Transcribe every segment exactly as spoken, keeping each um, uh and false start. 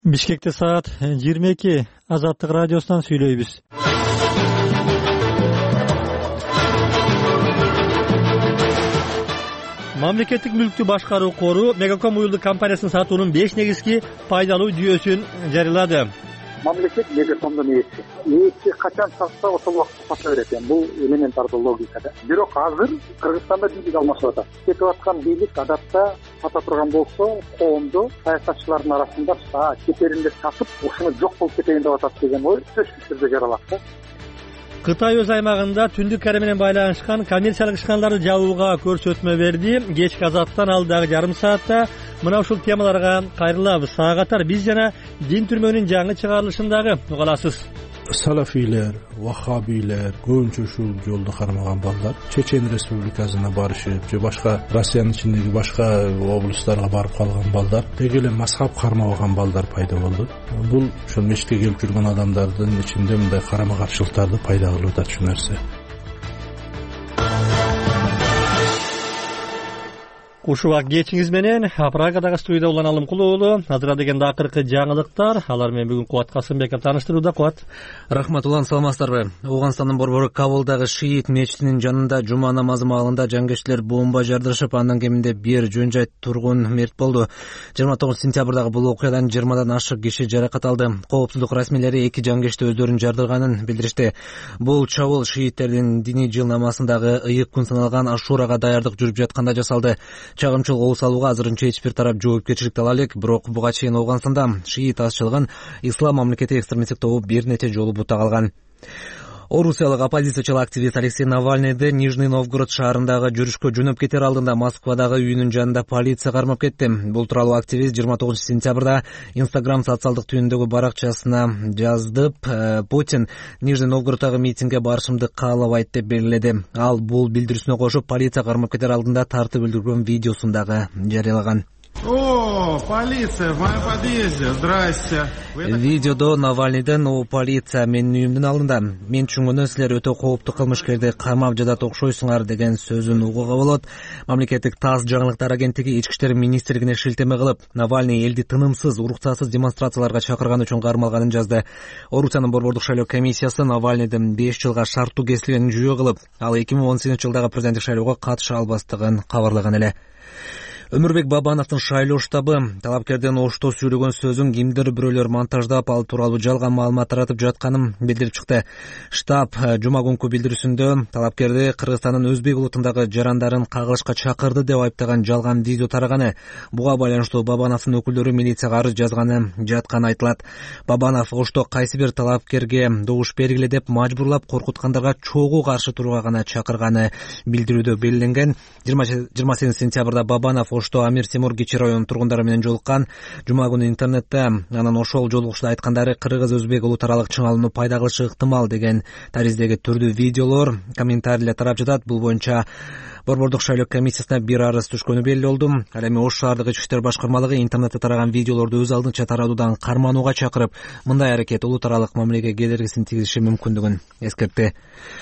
Бишкекте саат жыйырма эки. Азаттык радиосунан сүйлөйбүз. Мамлекеттик мүлктү башкаруу кору Мегаком уюлдук компаниясынын сатуунун беш негизги пайдалуу жүйөсүн жарыялады. Мамлекет Мегакомдун ээси. Ээси качан сатса ошол убакытта сата берет. Эми бул элементардуу логика да. Бирок азыр Кыргызстанда бийлик алмашып атат. Кетип аткан бийлик адатта сата турган болсо, коомдо саясатчылардын арасында кетеринде сатып, ушуну жок болуп кетейин деп атат деген ой сөзсүз түрдө жаралат да. Кытай өз аймагында түндүк кары менен байланышкан коммерциялык ишканаларды жабууга көрсөтмө берди. Кечки азаттан алдагы жарым саатта мына ушул темаларга кайрылабыз. Ага катар биз жана дин түрмөгүнүн жаңы чыгарылышындагы уга аласыз. Салафийлер, ваххабийлер көбүнчө ушул жолду кармаган балдар Чечен республикасына барышып, же башка Россиянын ичиндеги башка облустарга барып калган балдар, деги эле мазхаб кармабаган балдар пайда болду. Бул ошол мечитке келип жүргөн адамдардын ичинде мындай карама каршылыктарды пайда кылып атат ушул нерсе. Ушуга кечиңиз менен Прагадагы студияда Улан Алымкулуу уулу. Азыр дегенде акыркы жаңылыктар. Алар менен бүгүн Кубат Касымбеков тааныштырууда. Кубат. Рахмат Улан, саламатсыздарбы? Ооганстандын борбору Кабулдагы шиит мечитинин жанында жума намазы маалында жангечтилер бомба жардырышып, андан кеминде бир жөн жайт тургун мерт болду. жыйырма тогузунчу сентябрдагы бул окуядан жыйырмадан ашык киши жаракат алды. Коопсуздук расмийлери эки жангечти өздөрүн жардырганын билдиришти. Бул чабуул шииттердин диний жыл намазындагы ыйык күн саналган Ашурага даярдык жүрүп жатканда жасалды. Чагымчыл кол салууга азырынча эч бир тарап жоопкерчиликти ала элек, бирок буга чейин Ооганстанда шиит азчылыгын Ислам мамлекети экстремисттик тобу бир нече жолу бута калган. Орусиялык оппозициячыл активист Алексей Навальныйды Нижний Новгород шаарындагы жүрүшкө жөнөп кетер алдында Москвадагы үйүнүн жанында полиция кармап кетти. Бул тууралуу активист жыйырма тогузунчу сентябрда Instagram социалдык түйүндөгү баракчасына жаздып, Путин Нижний Новгороддагы митингге барышымды каалабайт деп белгиледи. Ал бул билдирүүсүнө кошуп, полиция кармап кетер алдында тартып өлтүргөн видеосун дагы жарыялаган. О, полиция в моем подъезде. Здрасте. Видеодо Навальныйдын "О, полиция менин үйүмдүн алдында. Мен түшүнгөндөй силер өтө кооптуу кылмышкерди камап жатат окшойсуңар" деген сөзүн угууга болот. Мамлекеттик ТАСС жаңылыктар агенттиги ички иштер министрлигине шилтеме кылып, Навальный элди тынымсыз, уруксатсыз демонстрацияларга чакырган үчүн кармалганын жазды. Орусиянын борбордук шайлоо комиссиясы Навальныйдын беш жылга шарттуу кесилгенин жүйө кылып, ал эки миң он сегизинчи жылдагы президенттик шайлоого катыша албастыгын кабарлаган эле. Өмүрбек Бабановдун шайлоо штабы талапкердин ошто сүйлөгөн сөзүн кимдир бирөөлөр монтаждап, ал тууралуу жалган маалымат таратып жатканын билдирип чыкты. Штаб жума күнкү билдирүүсүндө талапкерди Кыргызстандын Өзбек улутундагы жарандарын кагылышка чакырды деп айыптаган жалган видео тараганы. Буга байланыштуу Бабановдун өкүлдөрү милицияга арыз жазганы жатканы айтылат. Бабанов ошто кайсы бир талапкерге добуш бергиле деп мажбурлап, коркуткандарга чогуу каршы турууга гана чакырганы билдирүүдө белгиленген. жыйырма сегизинчи сентябрда Бабанов ошто Амир Темур Кичи районунун тургундары менен жолуккан. Жума күнү интернетте анын ошол жолугушуда айткандары кыргыз-өзбек улут аралык чыңалууну пайда кылышы ыктымал деген тариздеги түрдүү видеолор, комментарийлер тарап жатат. Бул боюнча борбордук шайлоо комиссиясына бир арыз түшкөнү белгилүү болду. Ал эми Ош шаардык ички иштер башкармалыгы интернетте тараган видеолорду өз алдынча таратуудан карманууга чакырып, мындай аракет улут аралык мамилеге кедергисин тийгизиши мүмкүндүгүн эскертти.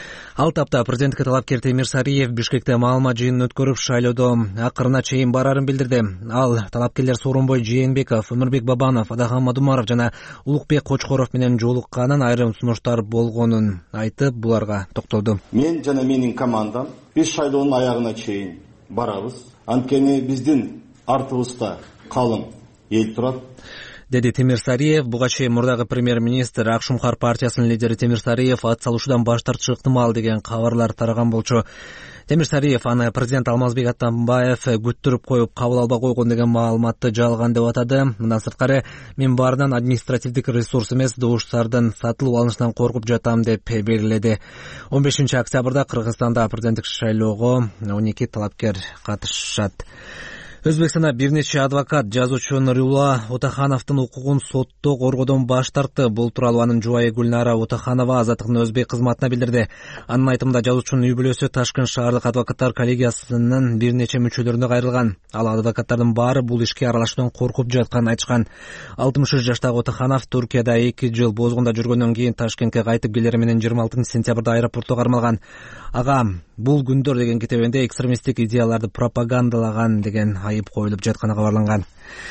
Ал тапта президентке талапкер Темир Сариев Бишкекте маалымат жыйынын өткөрүп, шайлоодо акырына чейин барарын билдирди. Ал талапкерлер Сооронбой Жээнбеков, Өмүрбек Бабанов, Адахан Мадумаров жана Улукбек Кочкоров менен жолукканын, айрым сунуштар болгонун айтып, буларга токтолду. Мен жана менин командам биз шайлоонун аягына чейин барабыз. Анткени биздин артыбызда калың эл турат, деди Темир Сариев. Буга чейин мурдагы премьер-министр Ак-Шумхар партиясынын лидери Темир Сариев ат салушудан баш тартышы ыктымал деген кабарлар тараган болчу. Темир Сариев аны президент Алмазбек Атамбаев күттүрүп коюп кабыл албай койгон деген маалыматты жалган деп атады. Мындан сырткары, мен баарынан административдик ресурс эмес, добуштардын сатылып алынышынан коркуп жатам деп белгиледи. он бешинчи октябрда Кыргызстанда президенттик шайлоого он эки талапкер катышат. Өзбекстанда бир нече адвокат жазуучу Нурулла Утахановдун укугун сотто коргоодон баш тартты. Бул тууралуу анын жубайы Гүлнара Утаханова Азаттыктын Өзбек кызматына билдирди. Анын айтымында жазуучунун үй бүлөсү Ташкент шаардык адвокаттар коллегиясынын бир нече мүчөлөрүнө кайрылган. Ал адвокаттардын баары бул ишке аралашуудан коркуп жатканын айтышкан. алтымыш үч жаштагы Утаханов Туркияда эки жыл бозгунда жүргөндөн кийин Ташкентке кайтып келери менен жыйырма алтынчы сентябрда аэропортто кармалган. Ага бул күндөр деген китебинде экстремисттик идеяларды пропагандалаган деген айып коюлуп жатканы кабарланган.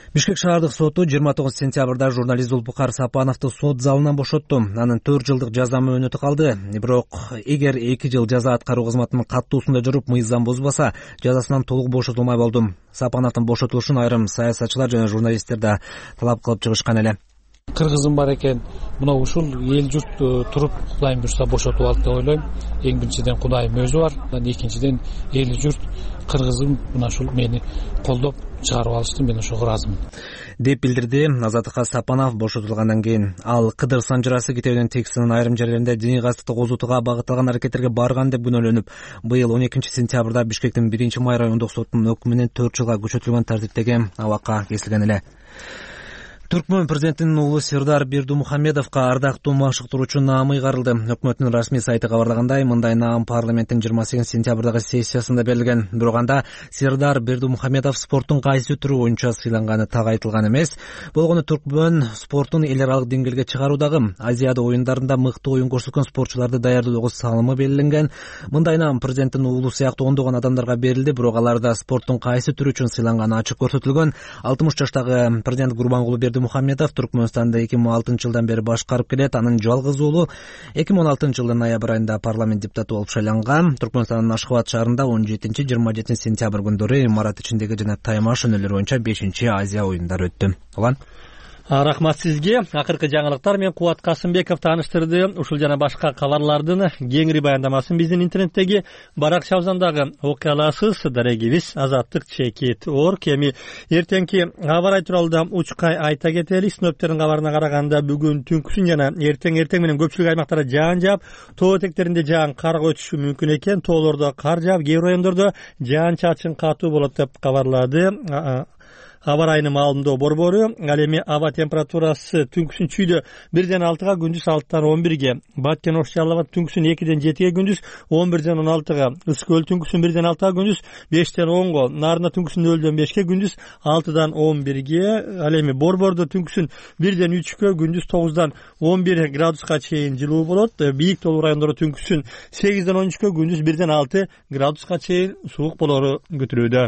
Бишкек шаардык соту жыйырма тогуз сентябрда журналист Зулпукар Сапановду сот залынан бошотту. Анын төрт жылдык жаза мөөнөтү калды. Бирок эгер эки жыл жаза аткаруу кызматынын каттуусунда жүрүп мыйзам бузбаса, жазасынан толук бошотулмай болду. Сапановдун бошотулушун айрым саясатчылар жана журналисттер да талап кылып чыгышкан эле. Кыргызым бар экен, мына ушул эл журт туруп Кудайым буйрса бошотуп алды деп ойлойм. Эң биринчиден Кудайым өзү бар, экинчиден эл журт кыргызым мына ушул мени колдоп чыгарып алышты, мен ошого ыраазымын деп билдирди Азаттыкка Сапанов бошотулгандан кийин. Ал Кыдыр Санжырасы китебинин текстинин айрым жерлеринде диний кастыкты козутууга багытталган аракеттерге барган деп күнөөлөнүп, быйыл он экинчи сентябрда Бишкектин биринчи май райондук сотунун өкүмү менен төрт жылга күчөтүлгөн тартиптеги абакка кесилген эле. Түркмөн президентинин уулу Сирдар Бердумухамедовго ардактуу машыктыруучу наамы ыйгарылды. Өкмөттүн расмий сайты кабарлагандай, мындай наам парламенттин жыйырма сегизинчи сентябрдагы сессиясында берилген. Бирок анда Сирдар Бердумухамедов спорттун кайсы түрү боюнча сыйланганы так айтылган эмес. Болгону Түркмөн спортун эл аралык деңгээлге чыгаруудагы Азиада оюндарында мыкты оюн көрсөткөн спортчуларды даярдоодогу салымы белгиленген. Мындай наам президенттин уулу сыяктуу ондогон адамдарга берилди, бирок аларда спорттун кайсы түрү үчүн сыйланганы ачык көрсөтүлгөн. алтымыш жаштагы президент Гурбангулу Мухаммедов Түркмөнстанда эки миң он алтынчы жылдан бери башкарып келет. Анын жалгыз уулу эки миң он алтынчы жылдын ноябрь айында парламент депутаты болуп шайланган. Түркмөнстандын Ашхабад шаарында он жетинчи жыйырма жетинчи сентябрь күндөрү имарат ичиндеги жана тайма шөнөлөр боюнча бешинчи Азия оюндары өттү. Улан Рахмат сизге. Акыркы жаңылыктар менен Кубат Касымбеков тааныштырды. Ушул жана башка кабарлардын кеңири баяндамасын биздин интернеттеги баракчабыздагы окуяларсыз дарегибиз Азаттык чекит орг. Эми эртеңки аба ырайы тууралуу да учкай айта кетели. Синоптиктердин кабарына караганда бүгүн түнкүсүн жана эртең эртең менен көпчүлүк аймактарда жаан жаап, тоо этектеринде жаан карга өтүшү мүмкүн экен. Тоолордо кар жаап, кээ бир райондордо жаан чачын катуу болот деп кабарлады аба ырайынын маалымдоо борбору. Ал эми аба температурасы түнкүсүн чүйдө бирден алтыга, күндүз алтыдан он бирге, Баткен Ош Жалал түнкүсүн экиден жетиге, күндүз он бирден он алтыга, Ысык Көл түнкүсүн бирден алтыга, күндүз бештен онго, Нарында түнкүсүн нөлдөн бешке, күндүз алтыдан он бирге, ал эми борбордо түнкүсүн бирден үчкө, күндүз тогуздан он бир градуска чейин жылуу болот. Бийик тоолуу райондордо түнкүсүн сегизден он үчкө, күндүз бирден алты градуска чейин суук болору күтүлүүдө.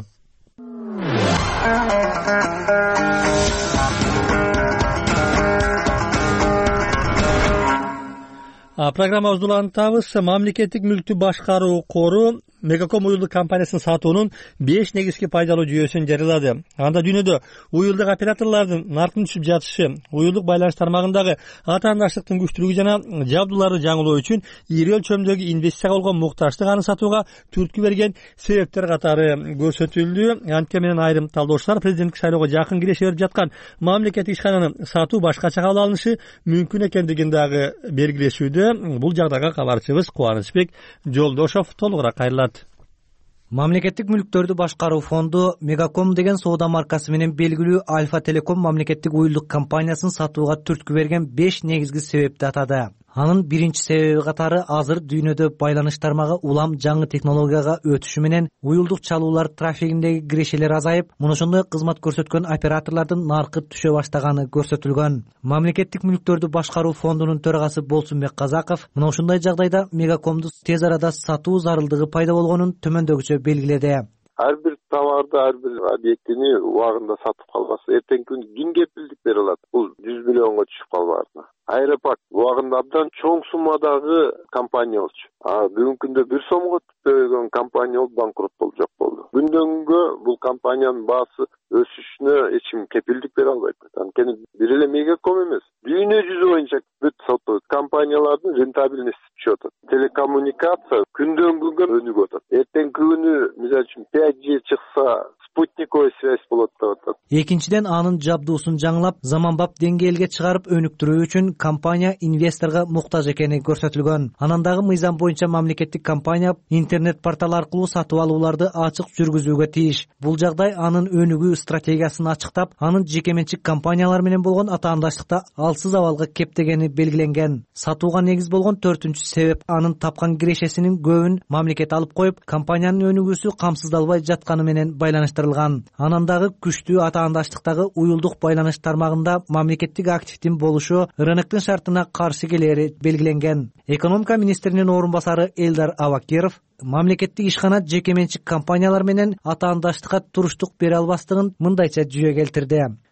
Программабызды улантабыз. Мамлекеттик мүлктү башкаруу кору Мегаком уюлдук компаниясынын сатуунун беш негизги пайдалуу жүйөсүн жарыялады. Анда дүйнөдө уюлдук операторлордун наркын түшүп жатышы, уюлдук байланыш тармагындагы атаандаштыктын күчтүүлүгү жана жабдууларды жаңылоо үчүн ири өлчөмдөгү инвестицияга болгон муктаждык аны сатууга түрткү берген себептер катары көрсөтүлдү. Антке менен айрым талдоочулар президенттик шайлоого жакын киреше берип жаткан мамлекеттик ишкананын сатуу башкача кабыл алынышы мүмкүн экендигин дагы белгилешүүдө. Бул жагдайга кабарчыбыз Кубанычбек Жолдошов толугураак кайрылат. Мамлекеттик мүлктөрдү башкаруу фонду Мегаком деген соода маркасы менен белгилүү Альфа Телеком мамлекеттик уюлдук компаниясын сатууга түрткү берген беш негизги себепти атады. Анын биринчи себеби катары азыр дүйнөдө байланыш тармагы улам жаңы технологияга өтүшү менен уюлдук чалуулар трафигиндеги кирешелер азайып, мына ошондой кызмат көрсөткөн операторлордун наркы түшө баштаганы көрсөтүлгөн. Мамлекеттик мүлктөрдү башкаруу фондунун төрагасы Болсунбек Казаков мына ошондой жагдайда Мегакомду тез арада сатуу зарылдыгы пайда болгонун төмөндөгүчө белгиледи. Ар бир товарды, ар бир объектини убагында сатып калбаса, эртеңки күн ким кепилдик бере алат? Бул жүз миллионго түшүп калбаарды. Аэропорт убагында абдан чоң суммадагы компания болчу. А бүгүнкү күндө бир сомго түпөгөн компания болуп банкрот болуп жок болду. Күндөн күнгө бул компаниянын баасы өсүшүнө эч ким кепилдик бере албайт. Анткени бир эле Мегаком эмес, дүйнө жүзү боюнча бүт сотто компаниялардын рентабельности түшүп атат. Телекоммуникация күндөн күнгө өнүгүп атат. Эртеңки күнү мисалы үчүн пять джи чыкса, спутниковый связь болот деп атат. Экинчиден анын жабдуусун жаңылап, заманбап деңгээлге чыгарып өнүктүрүү үчүн компания инвесторго муктаж экени көрсөтүлгөн. Анан дагы мыйзам боюнча мамлекеттик компания интернет портал аркылуу сатып алууларды ачык жүргүзүүгө тийиш. Бул жагдай анын өнүгүү стратегиясын ачыктап, анын жеке менчик компаниялар менен болгон атаандаштыкта алсыз абалга кептегени белгиленген. Сатууга негиз болгон төртүнчү себеп анын тапкан кирешесинин көбүн мамлекет алып коюп, компаниянын өнүгүүсү камсыздалбай жатканы менен байланыштырылган. Анан дагы күчтүү атаандаштыктагы уюлдук байланыш тармагында мамлекеттик активдин болушу рыноктун шартына каршы келери белгиленген. Экономика министринин орун басары Элдар Абакиров мамлекеттик ишкана жеке менчик компаниялар менен атаандаштыкка туруштук бере албастыгын мындайча жүйө келтирди.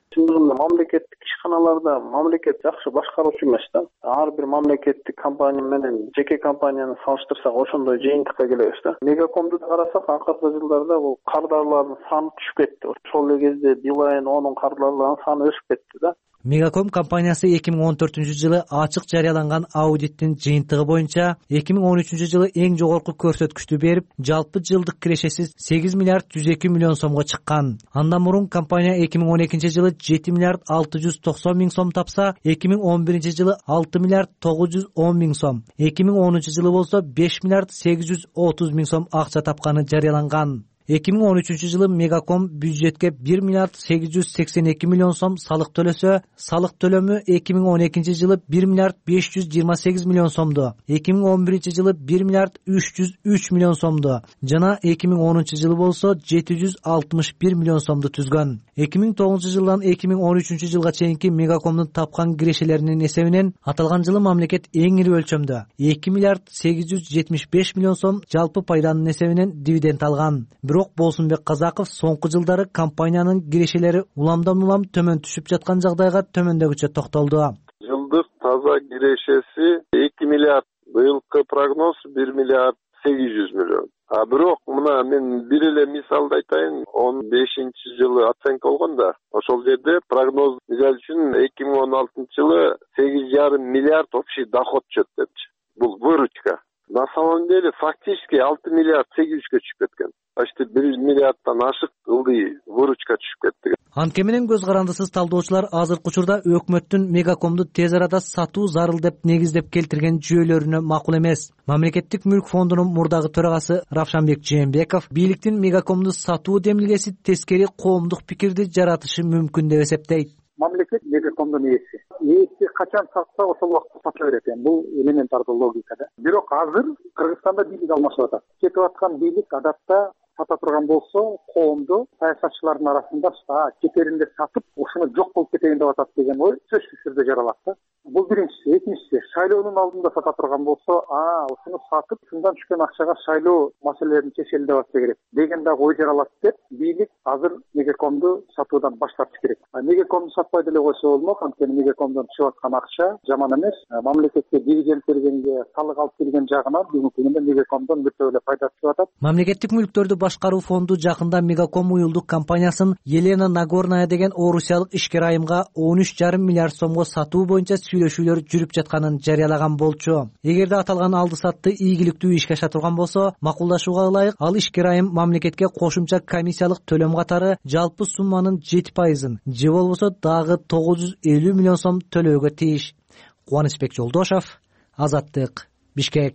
чындыгында мамлекеттик ишканаларда мамлекет жакшы башкаруучу эмес да. Ар бир мамлекеттик компания менен жеке компанияны салыштырсак ошондой жыйынтыкка келебиз да. Мегакомду да карасак, акыркы жылдарда бул кардарлардын саны түшүп кетти. Ошол эле кезде Билайн онун кардарларынын саны өсүп кетти да. Мегаком компаниясы эки миң он төртүнчү жылы ачык жарыяланган аудиттин жыйынтыгы боюнча эки миң он үчүнчү жылы эң жогорку көрсөткүчтү берип, жалпы жылдык кирешеси сегиз миллиард жүз эки миллион сомго чыккан. Андан мурун компания эки миң он экинчи жылы жети миллиард алты жүз токсон миң сом тапса, эки миң он биринчи жылы алты миллиард тогуз жүз он миң сом, эки миң онунчу жылы болсо беш миллиард сегиз жүз отуз миң сом акча тапканы жарыяланган. эки миң он үчүнчү жылы Мегаком бюджетке бир миллиард сегиз жүз сексен эки миллион сом салык төлөсө, салык төлөмү эки миң он экинчи жылы бир миллиард беш жүз жыйырма сегиз миллион сомду, эки миң он биринчи жылы бир миллиард үч жүз үч миллион сомду жана эки миң онунчу жылы болсо жети жүз алтымыш бир миллион сомду түзгөн. эки миң тогузунчу жылдан эки миң он үчүнчү жылга чейинки Мегакомдун тапкан кирешелеринин эсебинен аталган жылы мамлекет эң ири өлчөмдө эки миллиард сегиз жүз жетимиш беш миллион сом жалпы пайданын эсебинен дивиденд алган. Бирок Болсунбек Казаков соңку жылдары компаниянын кирешелери уламдан улам төмөн түшүп жаткан жагдайга төмөндөгүчө токтолду. Жылдык таза кирешеси эки миллиард, быйылкы прогноз бир миллиард сегиз жүз миллион. А бирок мына мен бир эле мисалды айтайын, он бешинчи жылы оценка болгон да. Ошол жерде прогноз мисалы үчүн эки миң он алтынчы жылы сегиз жарым миллиард общий доход чөт депчи. Бул выручка. На самом деле фактически алты миллиард сегиз жүзгө түшүп кеткен. Почти бир миллиарддан ашык ылдый выручка түшүп кетти. Анткени менен көз карандысыз талдоочулар азыркы учурда өкмөттүн Мегакомду тез арада сатуу зарыл деп негиздеп келтирген жүйөлөрүнө макул эмес. Мамлекеттик мүлк фондунун мурдагы төрагасы Равшанбек Жээнбеков бийликтин Мегакомду сатуу демилгеси тескери коомдук пикирди жаратышы мүмкүн деп эсептейт. Мамлекет Мегакомдун ээси. Ээси качан сатса ошол убакта сата берет. Бул элементардуу логика да. Бирок азыр Кыргызстанда бийлик алмашып атат. Кетип аткан бийлик адатта сата турган болсо, коомду саясатчылардын арасында кетеринде сатып, ошону жок болуп кетейин деп атат деген ой сөзсүз түрдө жаралат да. Бул биринчиси. Экинчиси, шайлоонун алдында сата турган болсо, а ошону сатып, шундан түшкөн акчага шайлоо маселелерин чечели деп атса керек деген да ой жаралат деп, бийлик азыр Мегакомду сатуудан баш тартыш керек. А Мегакомду сатпай деле койсо болмок, анткени Мегакомдон түшүп аткан акча жаман эмес. Мамлекетке дивиденд бергенге, салык алып келген жагынан бүгүнкү күндө Мегакомдон өтө эле пайда түшүп атат. Мамлекеттик мүлктөрдү башкаруу фонду жакында Мегаком уюлдук компаниясын Елена Нагорная деген орусиялык ишкер айымга он үч жарым миллиард сомго сатуу боюнча сүйлөшүүлөр жүрүп жатканын жарыялаган болчу. Эгерде аталган алды сатты ийгиликтүү ишке аша турган болсо, макулдашууга ылайык ал ишкер айым мамлекетке кошумча комиссиялык төлөм катары жалпы сумманын жети пайызын же болбосо дагы тогуз жүз элүү миллион сом төлөөгө тийиш. Кубанычбек Жолдошов, Азаттык, Бишкек.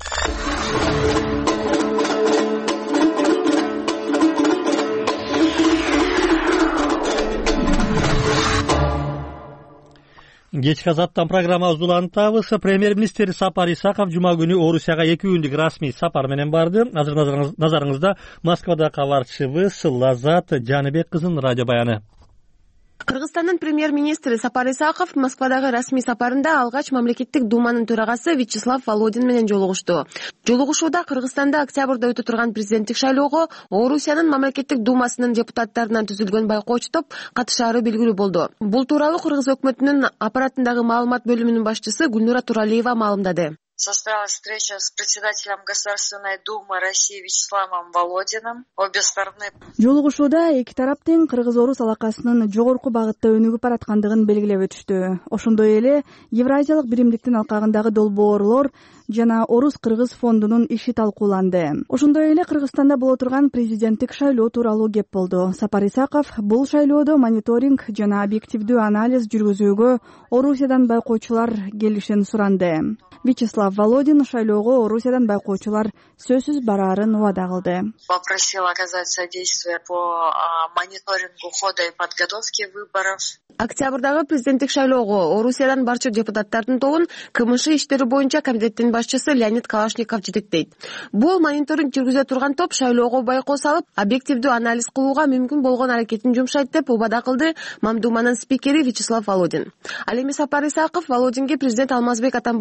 Кечки Азаттан программабызды улантабыз. Премьер-министр Сапар Исаков жума күнү Орусияга эки күндүк расмий сапар менен барды. Азыр назарыңызда Москвада кабарчыбыз Лазат Жаныбек кызынын радио баяны. Кыргызстандын премьер-министри Сапар Исаков Москвадагы расмий сапарында алгач мамлекеттик думанын төрагасы Вячеслав Володин менен жолугушту. Жолугушууда Кыргызстанда октябрда өтө турган президенттик шайлоого Орусиянын мамлекеттик думасынын депутаттарынан түзүлгөн байкоочу топ катышаары белгилүү болду. Бул тууралуу Кыргыз өкмөтүнүн аппаратындагы маалымат бөлүмүнүн башчысы Гүлнура Туралиева маалымдады. Состоялась встреча с председателем Государственной Думы России Вячеславом Володиным. Обе стороны. Жолугушууда эки тарап тең кыргыз-орус алакасынын жогорку багытта өнүгүп бараткандыгын белгилеп өтүштү. Ошондой эле Евразиялык биримдиктин алкагындагы долбоорлор жана Орус-Кыргыз фондунун иши талкууланды. Ошондой эле Кыргызстанда боло турган президенттик шайлоо тууралуу кеп болду. Сапар Исаков бул шайлоодо мониторинг жана объективдүү анализ жүргүзүүгө Орусиядан байкоочулар келишин суранды. Вячеслав Володин шайлоого Орусиядан байкоочулар сөзсүз бараарын убада кылды. Попросил оказать содействие по мониторингу хода и подготовки выборов. Октябрдагы президенттик шайлоого Орусиядан барча депутаттардын тобун КМШ иштери боюнча комитеттин башчысы Леонид Калашников жетектейт. Бул мониторинг жүргүзө турган топ шайлоого байкоо салып, объективдүү анализ кылууга мүмкүн болгон аракетин жумшайт деп убада кылды Мамдуманын спикери Вячеслав Володин. Ал эми Сапар Исаков Володинге президент Алмазбек Атамбаевдин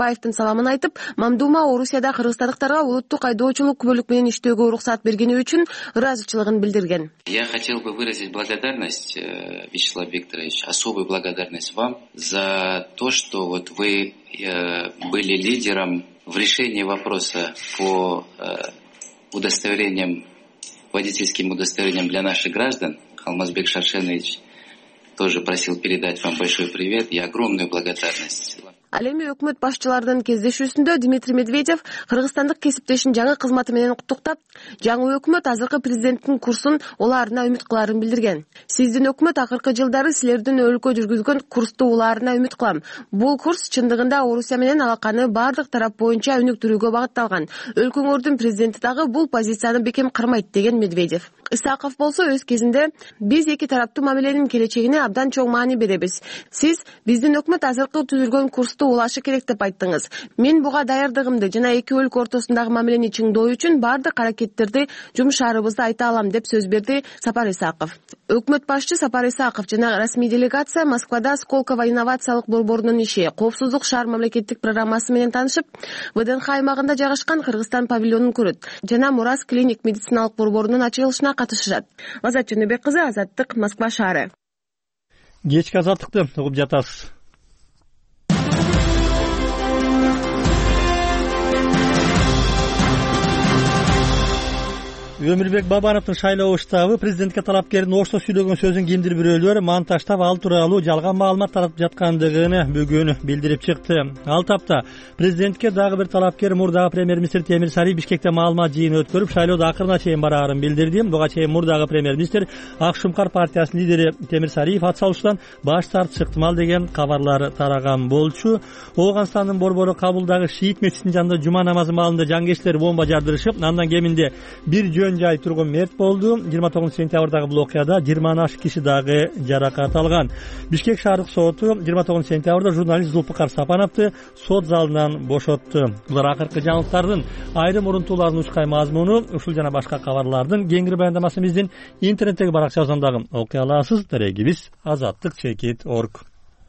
саламын айтып, Мамдума Орусияда кыргызстандыктарга улуттук айдоочулук күбөлүк менен иштөөгө уруксат бергени үчүн ыраазычылыгын билдирген. Я хотел бы выразить благодарность, Вячеслав Викторович, особую благодарность вам за то, что вот вы были лидером в решении вопроса по удостоверениям, водительским удостоверениям для наших граждан. Алмазбек Шаршенович тоже просил передать вам большой привет и огромную благодарность. Ал эми өкмөт башчыларынын кездешүүсүндө Дмитрий Медведев кыргызстандык кесиптешин жаңы кызматы менен куттуктап, жаңы өкмөт азыркы президенттин курсун улаарына үмүт кыларын билдирген. Сиздин өкмөт акыркы жылдары силердин өлкө жүргүзгөн курсту улаарына үмүт кылам. Бул курс чындыгында Орусия менен алаканы бардык тарап боюнча өнүктүрүүгө багытталган. Өлкөңөрдүн президенти дагы бул позицияны бекем кармайт деген Медведев. Исаков болсо өз кезинде биз эки тараптуу мамиленин келечегине абдан чоң маани беребиз. Сиз биздин өкмөт азыркы түзүлгөн курсту улашы керек деп айттыңыз. Мен буга даярдыгымды жана эки өлкө ортосундагы мамилени чыңдоо үчүн бардык аракеттерди жумшаарыбызды айта алам деп сөз берди Сапар Исаков. Өкмөт башчы Сапар Исаков жана расмий делегация Москвада Сколково инновациялык борборунун иши, коопсуздук шаар мамлекеттик программасы менен таанышып, ВДНХ аймагында жайгашкан Кыргызстан павильонун көрөт жана Мурас клиник медициналык борборунун ачылышына катышышат. Азат Жөнөбек кызы, Азаттык, Москва шаары. Кечки азаттыкты угуп жатасыз. Өмүрбек Бабановдун шайлоо штабы президентке талапкердин ошто сүйлөгөн сөзүн кимдир бирөөлөр монтаждап ал тууралуу жалган маалымат таратып жаткандыгын бүгүн билдирип чыкты. Ал тапта президентке дагы бир талапкер мурдагы премьер-министр Темир Сарий Бишкекте маалымат жыйыны өткөрүп, шайлоодо акырына чейин бараарын билдирди. Буга чейин мурдагы премьер-министр Ак Шумкар партиясынын лидери Темир Сариев ат салышуудан баш тартышы ыктымал деген кабарлар тараган болчу. Ооганстандын борбору Кабулдагы шиит мечитинин жанында жума намазы маалында жангерчилер бомба жардырышып, андан кеминде бир жөн жай тургун мерт болду. жыйырма тогузунчу сентябрдагы бул окуяда жыйырмадан ашык киши дагы жаракат алган. Бишкек шаардык соту жыйырма тогузунчу сентябрда журналист Зулпукар Сапановду сот залынан бошотту. Булар акыркы жаңылыктардын айрым урунтууларын учкай мазмуну, ушул жана башка кабарлардын кеңири баяндамасын биздин интернеттеги баракчабыздан дагы окуй аласыз. Дарегибиз азаттык чекит точка орг.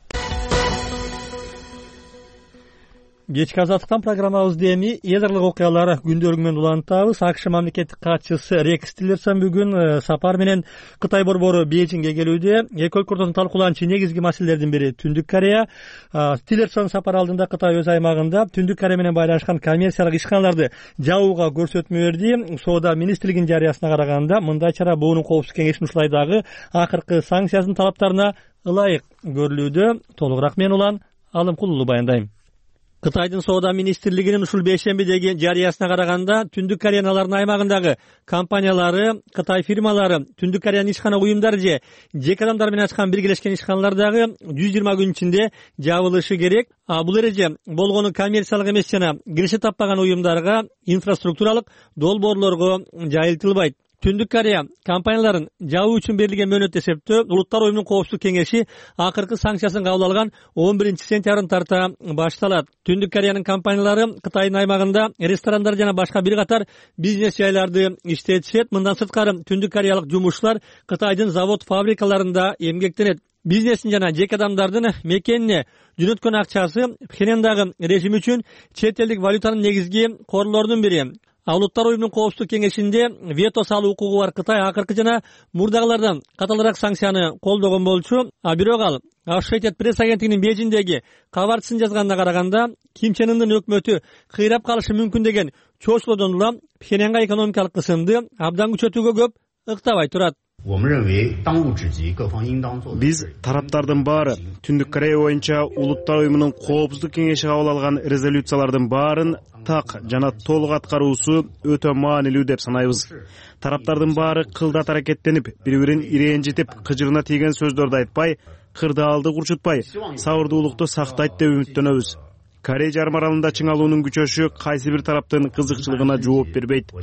Кечки азаттыктан программабызды эми эдарлык окуялар күндөрү менен улантабыз. АКШ мамлекеттик катчысы Рекс Тиллерсон бүгүн сапар менен Кытай борбору Бейжиңге келүүдө. Эки өлкө ортосунда талкууланчу негизги маселелердин бири Түндүк Корея. Тиллерсон сапар алдында Кытай өз аймагында Түндүк Корея менен байланышкан коммерциялык ишканаларды жабууга көрсөтмө берди. Соода министрлигинин жарыясына караганда мындай чара буунун коопсуздук кеңешинин ушулайдагы акыркы санкциясынын талаптарына ылайык көрүлүүдө. Толугураак мен улан Алымкулулу баяндайм. Кытайдын соода министрлигинин ушул бейшембидеги жарыясына караганда Түндүк Кореянын алардын аймагындагы компаниялары, Кытай фирмалары, Түндүк Кореянын ишкана уюмдары же жеке адамдар менен ачкан биргелешкен ишканалар дагы жүз жыйырма күн ичинде жабылышы керек. А бул эреже болгону коммерциялык эмес жана киреше таппаган уюмдарга, инфраструктуралык долбоорлорго жайылтылбайт. Түндүк Корея компанияларын жабуу үчүн берилген мөөнөт эсептөө Улуттар уюмунун коопсуздук кеңеши акыркы санкциясын кабыл алган он биринчи сентябрын тарта башталат. Түндүк Кореянын компаниялары Кытайдын аймагында ресторандар жана башка бир катар бизнес жайларды иштетишет. Мындан сырткары Түндүк Кореялык жумушчулар Кытайдын завод фабрикаларында эмгектенет. Бизнесин жана жеке адамдардын мекенине жөнөткөн акчасы Пхеньяндагы режим үчүн чет элдик валютанын негизги корлорунун бири. Улуттар уюмунун коопсуздук кеңешинде вето салуу укугу бар Кытай акыркы жана мурдагылардан каталыраак санкцияны колдогон болчу. А бирок ал Associated Press агенттигинин Бейжиңдеги кабарчысын жазганына караганда Ким Чен Ындын өкмөтү кыйрап калышы мүмкүн деген чоочулоодон улам Пхеньянга экономикалык кысымды абдан күчөтүүгө көп ыктабай турат. Биз тараптардын баары Түндүк Корея боюнча Улуттар уюмунун коопсуздук кеңеши кабыл алган резолюциялардын баарын так жана толук аткаруусу өтө маанилүү деп санайбыз. Тараптардын баары кылдат аракеттенип, бири-бирин ирэнжитип, кыжырына тийген сөздөрдү айтпай, кырдаалды курчутпай, сабырдуулукту сактайт деп үмүттөнөбүз. Корей жарым аралында чыңалуунун күчөшү кайсы бир тараптын кызыкчылыгына жооп бербейт.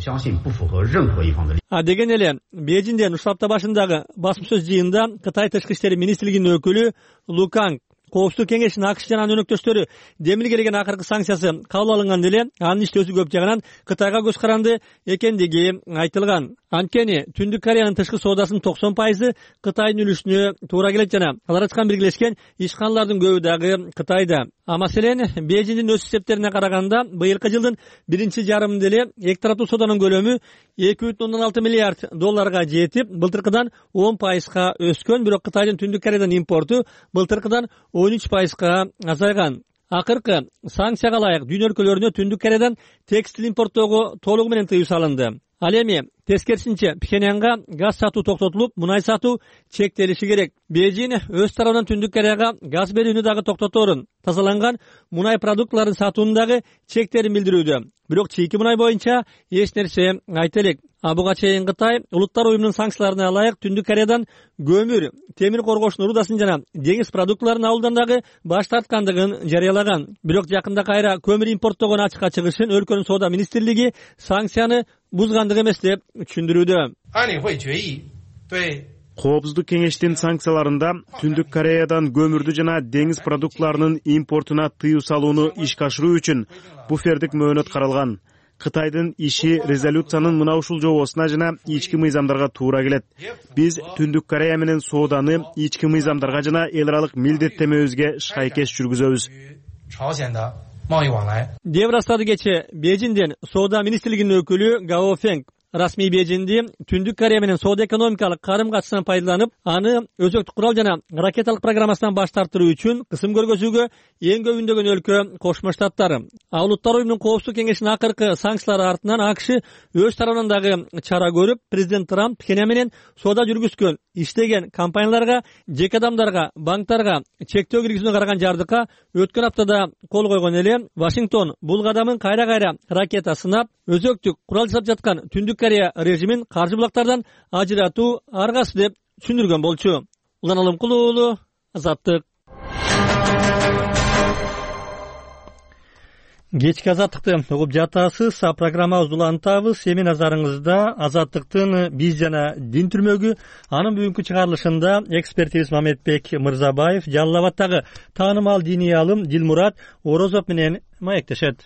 А деген эле Бейжиңден ушул апта башындагы басма сөз жыйынында Кытай тышкы иштери министрлигинин өкүлү Лу Канг коопсуздук кеңешинин АКШ жана анын өнөктөштөрү демилгелеген акыркы санкциясы кабыл алынган эле анын иштөөсү көп жагынан Кытайга көз каранды экендиги айтылган. Анткени Түндүк Кореянын тышкы соодасынын токсон пайызы Кытайдын үлүшүнө туура келет жана алар ачкан биргелешкен ишканалардын көбү дагы Кытайда. А маселен Бейжиңдин өз эсептерине караганда быйылкы жылдын биринчи жарымында эле эки тараптуу сооданын көлөмү эки бүтүн ондон алты миллиард долларга жетип, былтыркыдан он пайызга өскөн, бирок Кытайдын Түндүк Кореядан импорту былтыркыдан он үч пайызга азайган. Акыркы санкцияга ылайык дүйнө өлкөлөрүнө Түндүк Кореядан текстил импорттоого толугу менен тыюу салынды. Ал эми тескерисинче Пхеньянга газ сатуу токтотулуп, мунай сатуу чектелиши керек. Бейжиң өз тарабынан Түндүк Кореяга газ берүүнү дагы токтоторун, тазаланган мунай продуктыларын сатууну дагы чектерин билдирүүдө. Бирок чийки мунай боюнча эч нерсе айта элек. А буга чейин Кытай Улуттар уюмунун санкцияларына ылайык Түндүк Кореядан көмүр, темир коргоочун рудасын жана деңиз продуктыларын алуудан дагы баш тарткандыгын жарыялаган. Бирок жакында кайра көмүр импорттогон ачыкка чыгышын өлкөнүн соода министрлиги санкцияны бузгандык эмес деп түшүндүрүүдө. Коопсуздук кеңештин санкцияларында Түндүк Кореядан көмүрдү жана деңиз продуктларынын импортуна тыюу салууну ишке ашыруу үчүн буфердик мөөнөт каралган. Кытайдын иши резолюциянын мына ушул жобосуна жана ички мыйзамдарга туура келет. Биз Түндүк Корея менен сооданы ички мыйзамдарга жана эл аралык милдеттенмебизге шайкеш жүргүзөбүз. Деп ырастады кече Бейжиңден соода министрлигинин өкүлү Гао Фэнг. Расмий Бейжиңди Түндүк Корея менен соода экономикалык карым-катышынан пайдаланып, аны өзөктүк курал жана ракеталык программасынан баш тартыруу үчүн кысым көргөзүүгө эң көп үндөгөн өлкө Кошмо Штаттар. А Улуттар уюмунун коопсуздук кеңешинин акыркы санкциялары артынан АКШ өз тарабынан дагы чара көрүп, президент Трамп Пхеньян менен соода жүргүзгөн, иштеген компанияларга, жеке адамдарга, банктарга чектөө киргизүүнү караган жардыкка өткөн аптада кол койгон эле. Вашингтон бул кадамын кайра-кайра ракета сынап, өзөктүк курал жасап жаткан Түндүк Корея режимин каржы булактардан ажыратуу аргасы деп түшүндүргөн болчу. Улан Алымкулуу уулу, Азаттык. Кечки Азаттыкты угуп жатасыз. Программабызды улантабыз. Эми назарыңызда Азаттыктын биз жана дин түрмөгү. Анын бүгүнкү чыгарылышында экспертибиз Мамедбек Мырзабаев Жалал Абадтагы таанымал диний алым Дилмурат Орозов менен маектешет.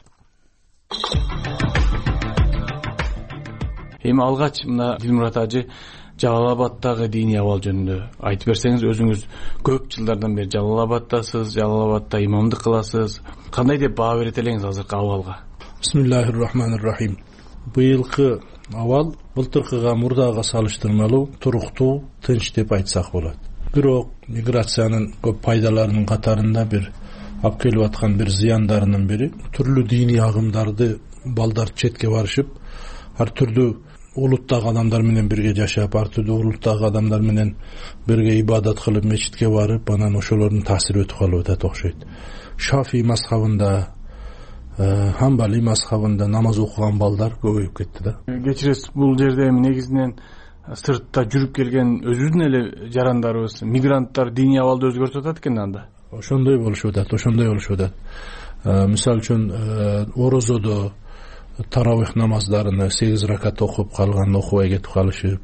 Эми алгач мына Дилмурат ажы Жалал Абадтагы диний абал жөнүндө айтып берсеңиз, өзүңүз көп жылдардан бери Жалал Абадтасыз, Жалал Абадта имамдык кыласыз. Кандай деп баа берет элеңиз азыркы абалга? Бисмиллахир-рахманир-рахим. Быйылкы абал былтыркыга, мурдага салыштырмалуу туруктуу, тынч деп айтсак болот. Бирок миграциянын көп пайдаларынын катарында бир алып келип аткан бир зыяндарынын бири түрлүү диний агымдарды балдар четке барышып, ар түрдүү улуттагы адамдар менен бирге жашап, ар түрдүү улуттагы адамдар менен бирге ибадат кылып, мечитке барып, анан ошолордун таасири өтүп калып атат окшойт. Шафи мазхабында, Хамбали мазхабында намаз окуган балдар көбөйүп кетти да. Кечиресиз, бул жерде эми негизинен сыртта жүрүп келген өзүбүздүн эле жарандарыбыз, мигранттар диний абалды өзгөртүп атат экен анда. Ошондой болушуп атат, ошондой болушуп атат. Мисалы үчүн орозодо таравих намаздарыны сегиз ракат окуп калган окубай кетип калышып,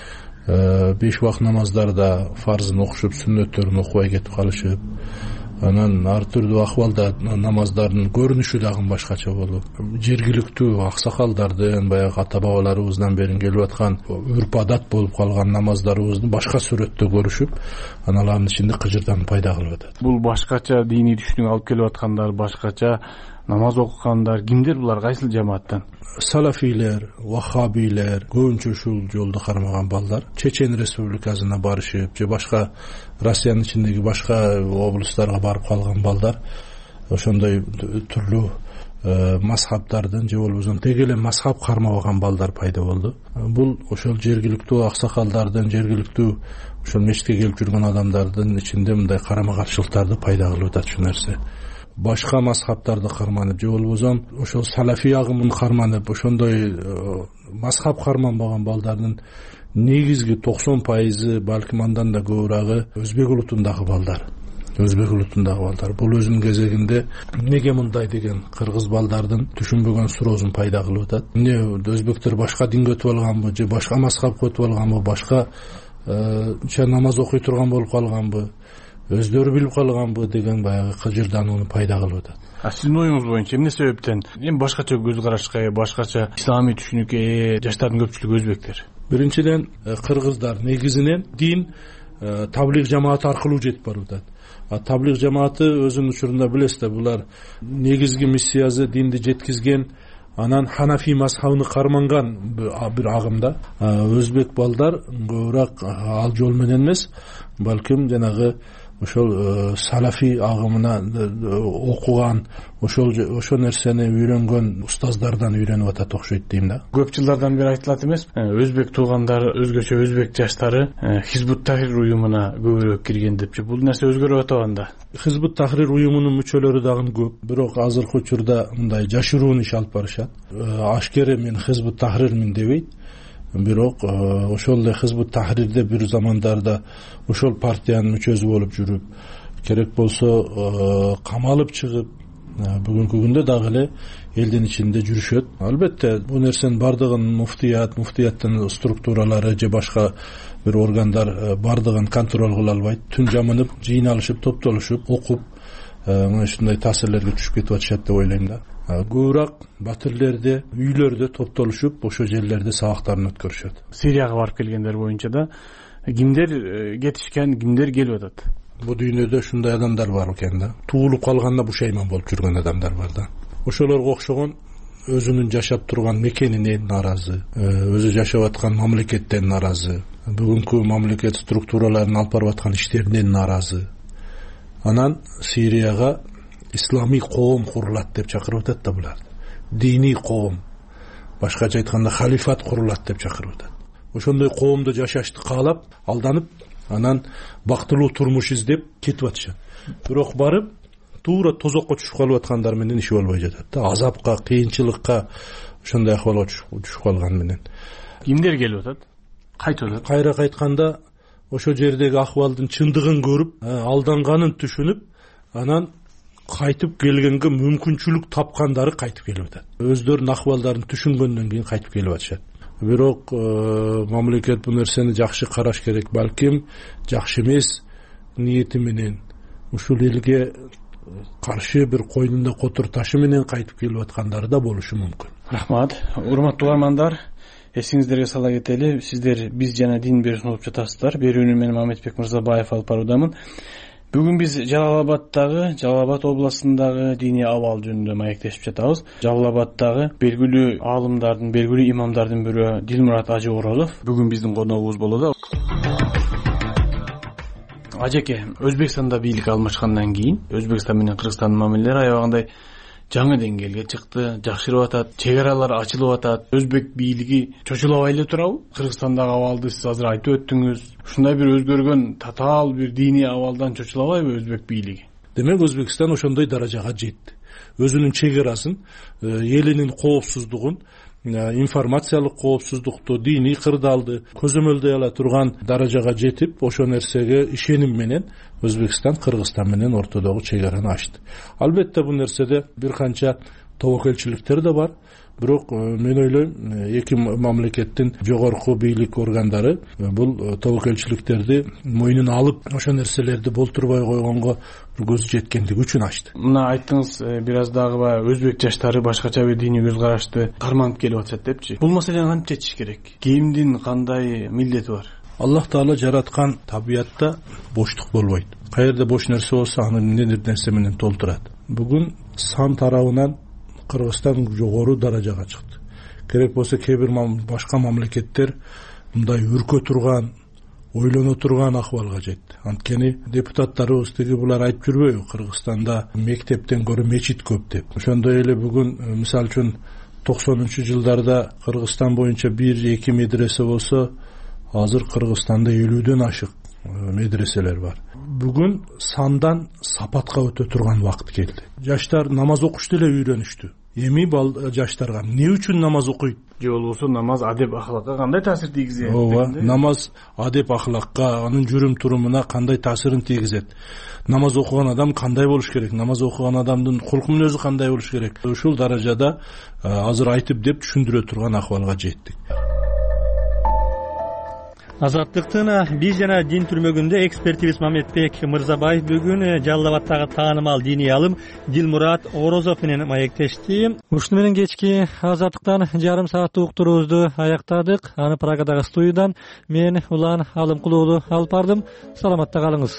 беш убак намаздарда фарзын окушуп, сүннөттөрүн окубай кетип калышып, анан ар түрдүү акыбалда намаздардын көрүнүшү дагы башкача болуп, жергиликтүү аксакалдардын, баягы ата бабаларыбыздан бери келип аткан үрп адат болуп калган намаздарыбызды башка сүрөттө көрүшүп, аналардын ичинде кыжырданып пайда кылып атат. Бул башкача диний түшүнүк алып келип аткандар, башкача намаз окугандар кимдер булар, кайсыл жамааттан? Салафилер, ваххабилер, көбүнчө ушул жолду кармаган балдар Чечен республикасына барышып, же башка Россиянын ичиндеги башка облустарга барып калган балдар, ошондой түрлүү мазхабтардын же болбосо деги эле мазхаб кармабаган балдар пайда болду. Бул ошол жергиликтүү аксакалдардын, жергиликтүү ошол мечитке келип жүргөн адамдардын ичинде мындай карама каршылыктарды пайда кылып атат ушул нерсе. Башка мазхабтарды карманып, же болбосо ошол салафи агымын карманып, ошондой мазхаб карманбаган балдардын негизги токсон пайызы, балким андан да көбүрөөгү өзбек улутундагы балдар. Өзбек улутундагы балдар. Бул өзүнүн кезегинде неге мындай деген кыргыз балдардын түшүнбөгөн суроосун пайда кылып атат. Эмне өзбектер башка динге өтүп алганбы, же башка мазхабка өтүп алганбы, башка намаз окуй турган болуп калганбы, өздөрү билип калганбы деген баягы кыжырданууну пайда кылып атат. А сиздин оюңуз боюнча эмне себептен эми башкача көз карашка, башкача исламий түшүнүккө жаштардын көпчүлүгү өзбектер? биринчиден кыргыздар негизинен дин таблиг жамааты аркылуу жетип барып атат. А таблиг жамааты өзүнүн учурунда билесиз, булар негизги миссиясы динди жеткизген, анан ханафи мазхабын карманган бир агымда. Өзбек балдар көбүрөөк ал жол менен эмес, балким жанагы ошол салафи агымына окуган, ошол ошол нерсени үйрөнгөн устаздардан үйрөнүп атат окшойт дейм да. Көп жылдардан бери айтылат эмес, өзбек туугандары, өзгөчө өзбек жаштары Хизбут Тахрир уюмуна көбүрөөк кирген депчи. Бул нерсе өзгөрүп атабанда? Хизбут Тахрир уюмунун мүчөлөрү дагы көп, бирок азыркы учурда мындай жашыруун иш алып барышат. Ашкере мен Хизбут Тахрирмин дебейт, бирок ошол эле Хизбут Тахрирде бир замандарда ошол партиянын мүчөсү болуп жүрүп, керек болсо камалып чыгып, бүгүнкү күндө дагы эле элдин ичинде жүрүшөт. Албетте бул нерсенин бардыгын муфтият, муфтияттын структуралары же башка бир органдар бардыгын контроль кыла албайт. Түн жамынып, жыйналышып, топтолушуп, окуп, мына ушундай таасирлерге түшүп кетип атышат деп ойлойм да. Көбүрөөк батирлерде, үйлөрдө топтолушуп, ошол жерлерде сабактарын өткөрүшөт. Сирияга барып келгендер боюнча да кимдер кетишкен, кимдер келип атат? Бул дүйнөдө ушундай адамдар бар экен да. Туулуп калганда бушайман болуп жүргөн адамдар бар да. Ошолорго окшогон өзүнүн жашап турган мекенинен наразы, өзү жашап аткан мамлекеттен наразы, бүгүнкү мамлекет структураларынын алып барып аткан иштеринен наразы. Анан Сирияга ислами коом курулат деп чакырып атат да булар. Диний коом, башкача айтканда халифат курулат деп чакырып атат. Ошондой коомдо жашашты каалап, алданып, анан бактылуу турмуш издеп кетип атышат. Бирок барып, туура тозокко түшүп калып аткандар менен иши болбой жатат да. Азапка, кыйынчылыкка, ошондой акыбалга түшүп калган менен. Кимдер келип атат? Кайтып атат? Кайра кайтканда ошол жердеги акыбалдын чындыгын көрүп, алданганын түшүнүп, анан кайтып келгенге мүмкүнчүлүк тапкандары кайтып келип атат. Өздөрүнүн акыбалдарын түшүнгөндөн кийин кайтып келип атышат. Бирок мамлекет бул нерсени жакшы караш керек. Балким жакшы эмес ниети менен, ушул элге каршы бир койнунда котур ташы менен кайтып келип аткандары да болушу мүмкүн. Рахмат. Урматтуу угармандар, эсиңиздерге сала кетели, сиздер биз жана дин берүүсүн угуп жатасыздар. Берүүнү мен Мамедбек Мырзабаев алып баруудамын. Бүгүн биз Жалал-Абадтагы, Жалал-Абад областындагы диний абал жөнүндө маектешип жатабыз. Жалал-Абадтагы белгилүү аалымдардын, белгилүү имамдардын бирөө Дилмурат Ажы Орозов бүгүн биздин коногубуз болот. Ажеке, Өзбекстанда бийлик алмашкандан кийин Өзбекстан менен Кыргызстандын мамилелери аябагандай жаңы деңгээлге чыкты, жакшырып атат, чек аралар ачылып атат. Өзбек бийлиги чочулабай эле турабы? Кыргызстандагы абалды сиз азыр айтып өттүңүз. Ушундай бир өзгөргөн татаал бир диний абалдан чочулабайбы өзбек бийлиги? Демек Өзбекстан ошондой даражага жетти. Өзүнүн чек арасын, элинин коопсуздугун, информациялык коопсуздукту, диний кырдаалды көзөмөлдөй ала турган даражага жетип, ошол нерсеге ишеним менен Өзбекстан Кыргызстан менен ортодогу чек араны ачты. Албетте бул нерседе бир канча тобокелчиликтер да бар. Бирок мен ойлойм, эки мамлекеттин жогорку бийлик органдары бул тобокелчиликтерди мойнуна алып, ошол нерселерди болтурбай койгонго көзү жеткендиги үчүн ачты. Мына айттыңыз, бир аз дагы баягы өзбек жаштары башкача бир диний көз карашты карманып келип атышат депчи. Бул маселени кантип чечиш керек? Кимдин кандай милдети бар? Аллах Таала жараткан табиятта боштук болбойт. Каерде бош нерсе болсо, аны эмнедир нерсе менен толтурат. Бүгүн сан тарабынан Кыргызстан жогору даражага чыкты. Керек болсо кээ бир башка мамлекеттер мындай үркө турган, ойлоно турган акыбалга жетти. Анткени депутаттарыбыз тиги булар айтып жүрбөйбү, Кыргызстанда мектептен көрө мечит көп деп. Ошондой эле бүгүн мисалы үчүн токсонунчу жылдарда Кыргызстан боюнча бир эки медресе болсо, азыр Кыргызстанда элүүдөн ашык медреселер бар. Бүгүн сандан сапатка өтө турган убакыт келди. Жаштар намаз окушту эле үйрөнүштү. Эми бал жаштарга эмне үчүн намаз окуйт? Же болбосо намаз адеп ахлакка кандай таасир тийгизет? Ооба, намаз адеп ахлакка, анын жүрүм турумуна кандай таасирин тийгизет? Намаз окуган адам кандай болуш керек? Намаз окуган адамдын кулку мүнөзү кандай болуш керек? Ушул даражада азыр айтып деп түшүндүрө турган акыбалга жеттик. Азаттыктын биз жана дин түрмөгүндө экспертибиз Мамедбек Мырзабаев бүгүн Жалал Абадтагы таанымал диний алым Дилмурат Орозов менен маектешти. Ушуну менен кечки Азаттыктан жарым сааттык уктуруубузду аяктадык. Аны Прагадагы студиядан мен Улан Алымкулуулу алып бардым. Саламатта калыңыз.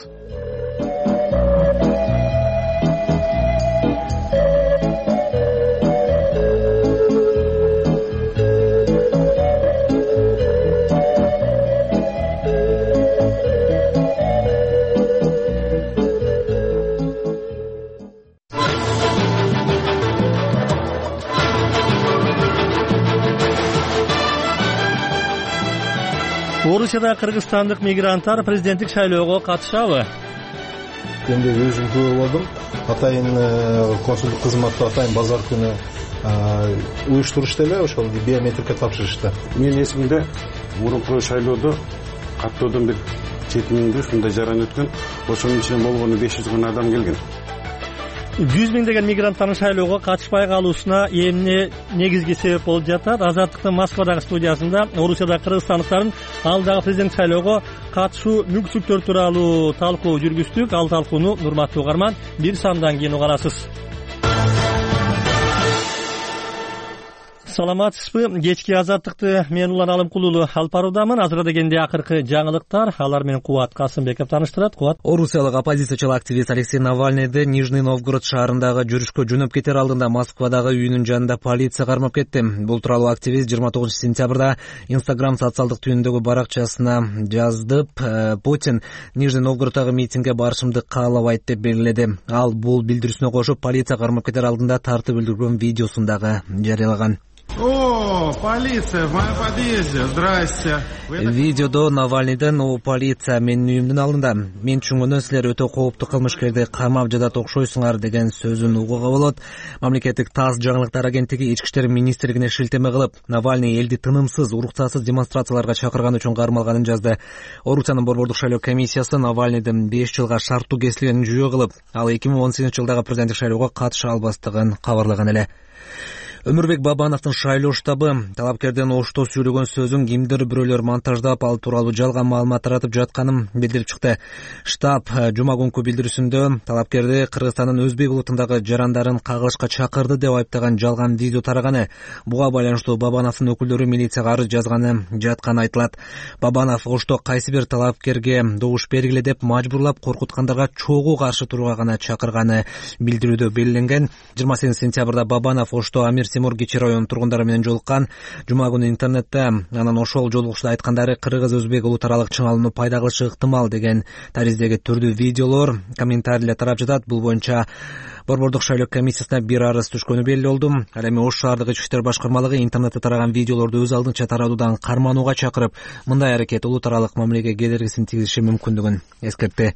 Орусияда кыргызстандык мигранттар президенттик шайлоого катышабы? Мен де өзүм көрүп алдым. Атайын консулдук кызматта атайын базар күнү уюштурушта эле ошол биометрикке тапшырышты. Менин эсимде мурунку шайлоодо каттоодон бир жети миңдей ушундай жаран өткөн. Ошонун ичинен болгону беш жүз гана адам келген. жүз миңдеген мигранттардын шайлоого катышпай калуусуна эмне негизги себеп болуп жатат? Азаттыктын Москвадагы студиясында Орусияда кыргызстандыктардын алдагы президенттик шайлоого катышуу мүмкүнчүлүктөрү тууралуу талкуу жүргүздүк. Ал талкууну урматтуу угарман бир сандан кийин угарасыз. Саламатсызбы? Кечки Азаттыкты мен Улан Алымкулуулу алып баруудамын. Азыркы дегенде акыркы жаңылыктар. Алар менен Кубат Касымбеков таныштырат. Кубат. Орусиялык оппозициячыл активист Алексей Навальныйды Нижний Новгород шаарындагы жүрүшкө жөнөп кетер алдында Москвадагы үйүнүн жанында полиция кармап кетти. Бул тууралуу активист жыйырма тогузунчу сентябрда Instagram социалдык түйүндөгү баракчасына жаздып, Путин Нижний Новгороддогу митингге барышымды каалабайт деп белгиледи. Ал бул билдирүүсүнө кошуп, полиция кармап кетер алдында тартып өлтүргөн видеосун дагы жарыялаган. О, полиция в моем подъезде. Здрасте. Видеодо Навальныйдын "О, полиция менин үйүмдүн алдында. Мен түшүнгөндөй силер өтө кооптуу кылмышкерди камап жатат окшойсуңар" деген сөзүн угууга болот. Мамлекеттик ТАСС жаңылыктар агенттиги ички иштер министрлигине шилтеме кылып, Навальный элди тынымсыз, уруксатсыз демонстрацияларга чакырган үчүн кармалганын жазды. Орусиянын борбордук шайлоо комиссиясы Навальныйдын беш жылга шарттуу кесилгенин жүйө кылып, ал эки миң он сегизинчи жылдагы президенттик шайлоого катыша албастыгын кабарлаган эле. Өмүрбек Бабановдун шайлоо штабы талапкерден ошто сүйлөгөн сөзүн кимдир бирөөлөр монтаждап, ал тууралуу жалган маалымат таратып жатканын билдирип чыкты. Штаб жума күнкү билдирүүсүндө талапкерди Кыргызстандын Өзбек улутундагы жарандарын кагылышка чакырды деп айыптаган жалган видео тараганы. Буга байланыштуу Бабановдун өкүлдөрү милицияга арыз жазганы жатканы айтылат. Бабанов ошто кайсы бир талапкерге добуш бергиле деп мажбурлап, коркуткандарга чогуу каршы турууга гана чакырганы билдирүүдө белгиленген. жыйырма сегизинчи сентябрда Бабанов ошто Амир Темур Кечи районунун тургундары менен жолуккан. Жума күнү интернетте анан ошол жолугушда айткандары кыргыз-өзбек улут аралык чыңалууну пайда кылышы ыктымал деген тариздеги түрдүү видеолор, комментарийлер тарап жатат. Бул боюнча борбордук шайлоо комиссиясына бир арыз түшкөнү белгилүү болду. Ал эми Ош шаардык ички иштер башкармалыгы интернетте тараган видеолорду өз алдынча таратуудан карманууга чакырып, мындай аракет улут аралык мамилеге кедергисин тийгизиши мүмкүндүгүн эскертти.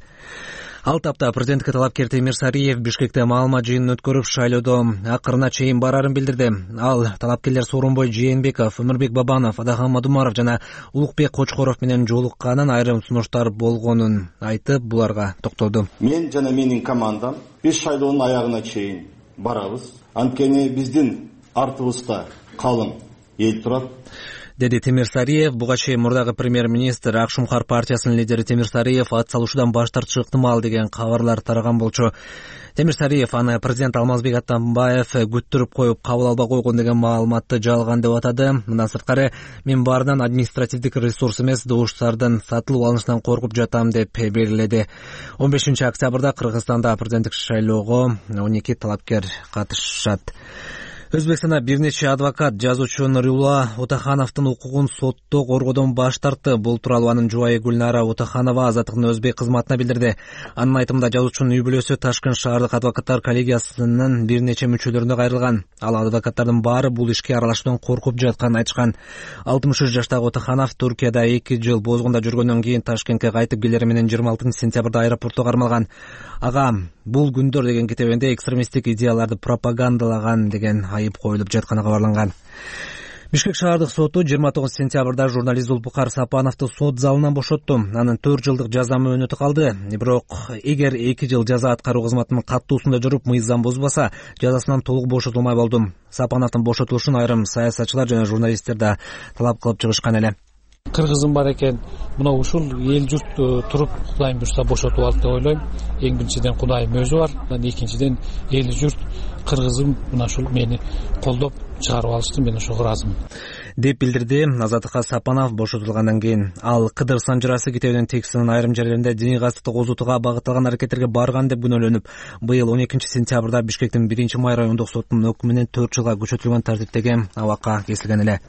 Ал тапта президенттикке талапкер Темир Сариев Бишкекте маалымат жыйынын өткөрүп, шайлоодо акырына чейин барарын билдирди. Ал талапкерлер Сооронбой Жээнбеков, Өмүрбек Бабанов, Адахан Мадумаров жана Улукбек Кочкоров менен жолукканын, айрым сунуштар болгонун айтып, буларга токтолду. Мен жана менин командам биз шайлоонун аягына чейин барабыз. Анткени биздин артыбызда калың эл турат, деди Темир Сариев. Буга чейин мурдагы премьер-министр Ак Шумкар партиясынын лидери Темир Сариев ат салуушудан баш тартышы ыктымал деген кабарлар тараган болчу. Темир Сариев аны президент Алмазбек Атамбаев күттүрүп коюп кабыл албай койгон деген маалыматты жалган деп атады. Мындан сырткары, мен баарынан административдик ресурс эмес, добуштардын сатылып алынышынан коркуп жатам деп белгиледи. он бешинчи октябрда Кыргызстанда президенттик шайлоого он эки талапкер катышат. Өзбекстанда бир нече адвокат жазуучу Нурулла Утахановдун укугун сотто коргоодон баш тартты. Бул тууралуу анын жубайы Гүлнара Утаханова Азаттыктын өзбек кызматына билдирди. Анын айтымында жазуучунун үй бүлөсү Ташкент шаардык адвокаттар коллегиясынын бир нече мүчөлөрүнө кайрылган. Ал адвокаттардын баары бул ишке аралашуудан коркуп жатканын айтышкан. алтымыш үч жаштагы Утаханов Туркияда эки жыл бозгунда жүргөндөн кийин Ташкентке кайтып келери менен жыйырма алтынчы сентябрда аэропортто кармалган. Ага бул күндөр деген китебинде экстремисттик идеяларды пропагандалаган деген айып коюлуп жатканы кабарланган. Бишкек шаардык соту жыйырма тогузунчу сентябрда журналист Зулпукар Сапановду сот залынан бошотту. Анын төрт жылдык жаза мөөнөтү калды. Бирок эгер эки жыл жаза аткаруу кызматынын каттуусунда жүрүп мыйзам бузбаса, жазасынан толук бошотулмай болду. Сапановдун бошотулушун айрым саясатчылар жана журналисттер да талап кылып чыгышкан эле. кыргызым бар экен, мына ушул эл журт туруп кудайым буйрса бошотуп алды деп ойлойм. Эң биринчиден кудайым өзү бар, анан экинчиден эл журт кыргызым мына ушул мени колдоп чыгарып алышты, мен ошого ыраазымын деп билдирди Азаттыкка Сапанов бошотулгандан кийин. Ал Кыдыр санжырасы Китебинин текстинин айрым жерлеринде диний кастыкты козутууга багытталган аракеттерге барган деп күнөөлөнүп, быйыл он экинчи сентябрда Бишкектин биринчи май райондук сотунун өкүмү менен төрт жылга күчөтүлгөн тартиптеги абакка кесилген эле.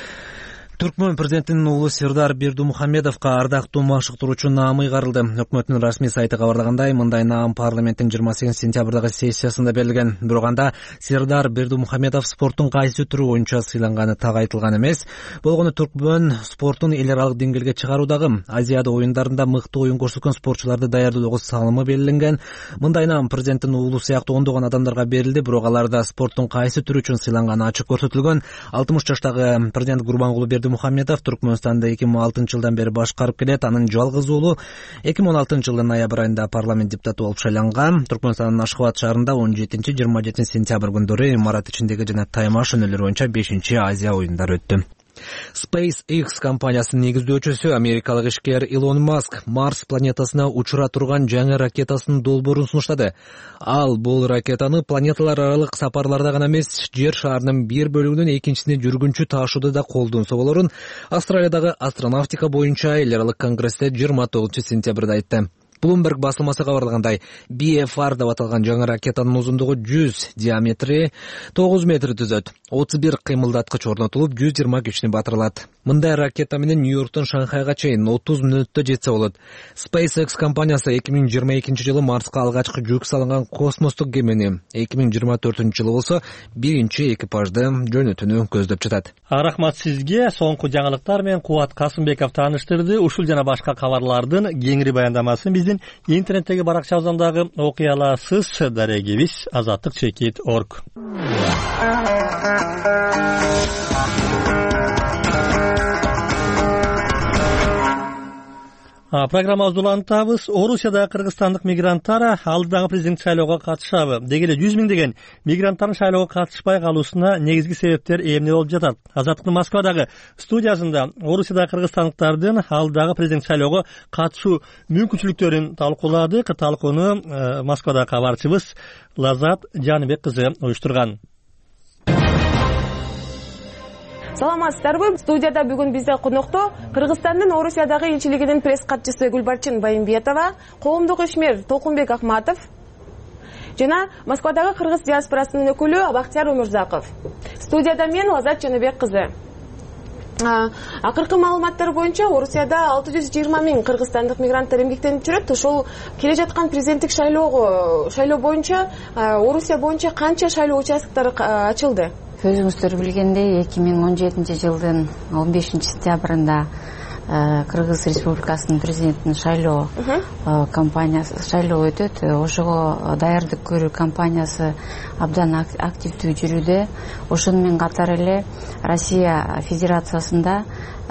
Түркмөн президентинин уулу Сирдар Бердумухамедовго ардактуу машыктыруучу наамы ыйгарылды. Өкмөттүн расмий сайты кабарлагандай, мындай наам парламенттин жыйырма сегизинчи сентябрдагы сессиясында берилген. Бирок анда Сирдар Бердумухамедов спорттун кайсы түрү боюнча сыйланганы так айтылган эмес. Болгону Түркмөн спорттун эл аралык деңгээлге чыгаруудагы Азияда оюндарында мыкты оюн көрсөткөн спортчуларды даярдоодогу салымы белгиленген. Мындай наам президенттин уулу сыяктуу ондогон адамдарга берилди, бирок аларда спорттун кайсы түрү үчүн сыйланганы ачык көрсөтүлгөн. алтымыш жаштагы президент Гурбангулу Бердумухамедов Түркмөнстанда эки миң он алтынчы жылдан бери башкарып келет. Анын жалгыз уулу эки миң он алтынчы жылдын ноябрь айында парламент депутаты болуп шайланган. Түркмөнстандын Ашхабад шаарында он жетинчи жыйырма жетинчи сентябрь күндөрү имарат ичиндеги жана тайма шөнөлөрү боюнча бешинчи Азия оюндары өттү. SpaceX компаниясынын негиздөөчүсү америкалык ишкер Илон Маск Марс планетасына учура турган жаңы ракетасынын долбоорун сунуштады. Ал бул ракетаны планеталар аралык сапарларда гана эмес, жер шарынын бир бөлүгүнүн экинчисине жүргүнчү таашууда да колдонсо болорун Австралиядагы астронавтика боюнча эл аралык конгрессте жыйырма тогузунчу сентябрда айтты. Bloomberg басылмасы кабарлагандай, би эф ар деп аталган жаңы ракетанын узундугу жүз, диаметри тогуз метр түзөт. отуз бир кыймылдаткыч орнотулуп, жүз жыйырма күчүнө батырылат. Мындай ракета менен Нью-Йорктон Шанхайга чейин отуз мүнөттө жетсе болот. SpaceX компаниясы эки миң жыйырма экинчи жылы Марска алгачкы жүк салынган космостук кемени, эки миң жыйырма төртүнчү жылы болсо биринчи экипажды жөнөтүүнү көздөп жатат. Рахмат сизге. Соңку жаңылыктар менен Кубат Касымбеков тааныштырды. Ушул жана башка кабарлардын кеңири баяндамасын биздин интернеттеги баракчабыздагы окуй аласыз. Дарегибиз азаттык чекит точка орг. Программабызды улантабыз. Орусияда кыргызстандык мигранттар алдыдагы президенттик шайлоого катышабы? Деги эле жүз миңдеген мигранттардын шайлоого катышпай калуусуна негизги себептер эмне болуп жатат? Азаттыктын Москвадагы студиясында Орусияда кыргызстандыктардын алдыдагы президенттик шайлоого катышуу мүмкүнчүлүктөрүн талкууладык. Талкууну Москвадагы кабарчыбыз Лазат Жаныбек кызы уюштурган. Саламатсыздарбы? Студияда бүгүн бизде конокто Кыргызстандын Орусиядагы элчилигинин пресс катчысы Гүлбарчын Байымбетова, коомдук ишмер Толкунбек Акматов жана Москвадагы кыргыз диаспорасынын өкүлү Бактияр Өмүрзаков. Студияда мен Лазат Жаныбек кызы. Акыркы маалыматтар боюнча Орусияда алты жүз жыйырма миң кыргызстандык мигранттар эмгектенип жүрөт. Ошол келе жаткан президенттик шайлоого шайлоо боюнча Орусия боюнча канча шайлоо участоктары ачылды? Өзүңүздөр билгендей, эки миң он жетинчи жылдын он бешинчи сентябрында Кыргыз Республикасынын президентинин шайлоо кампаниясы шайлоо өтөт. Ошого даярдык көрүү кампаниясы абдан активдүү жүрүүдө. Ошону менен катар эле Россия Федерациясында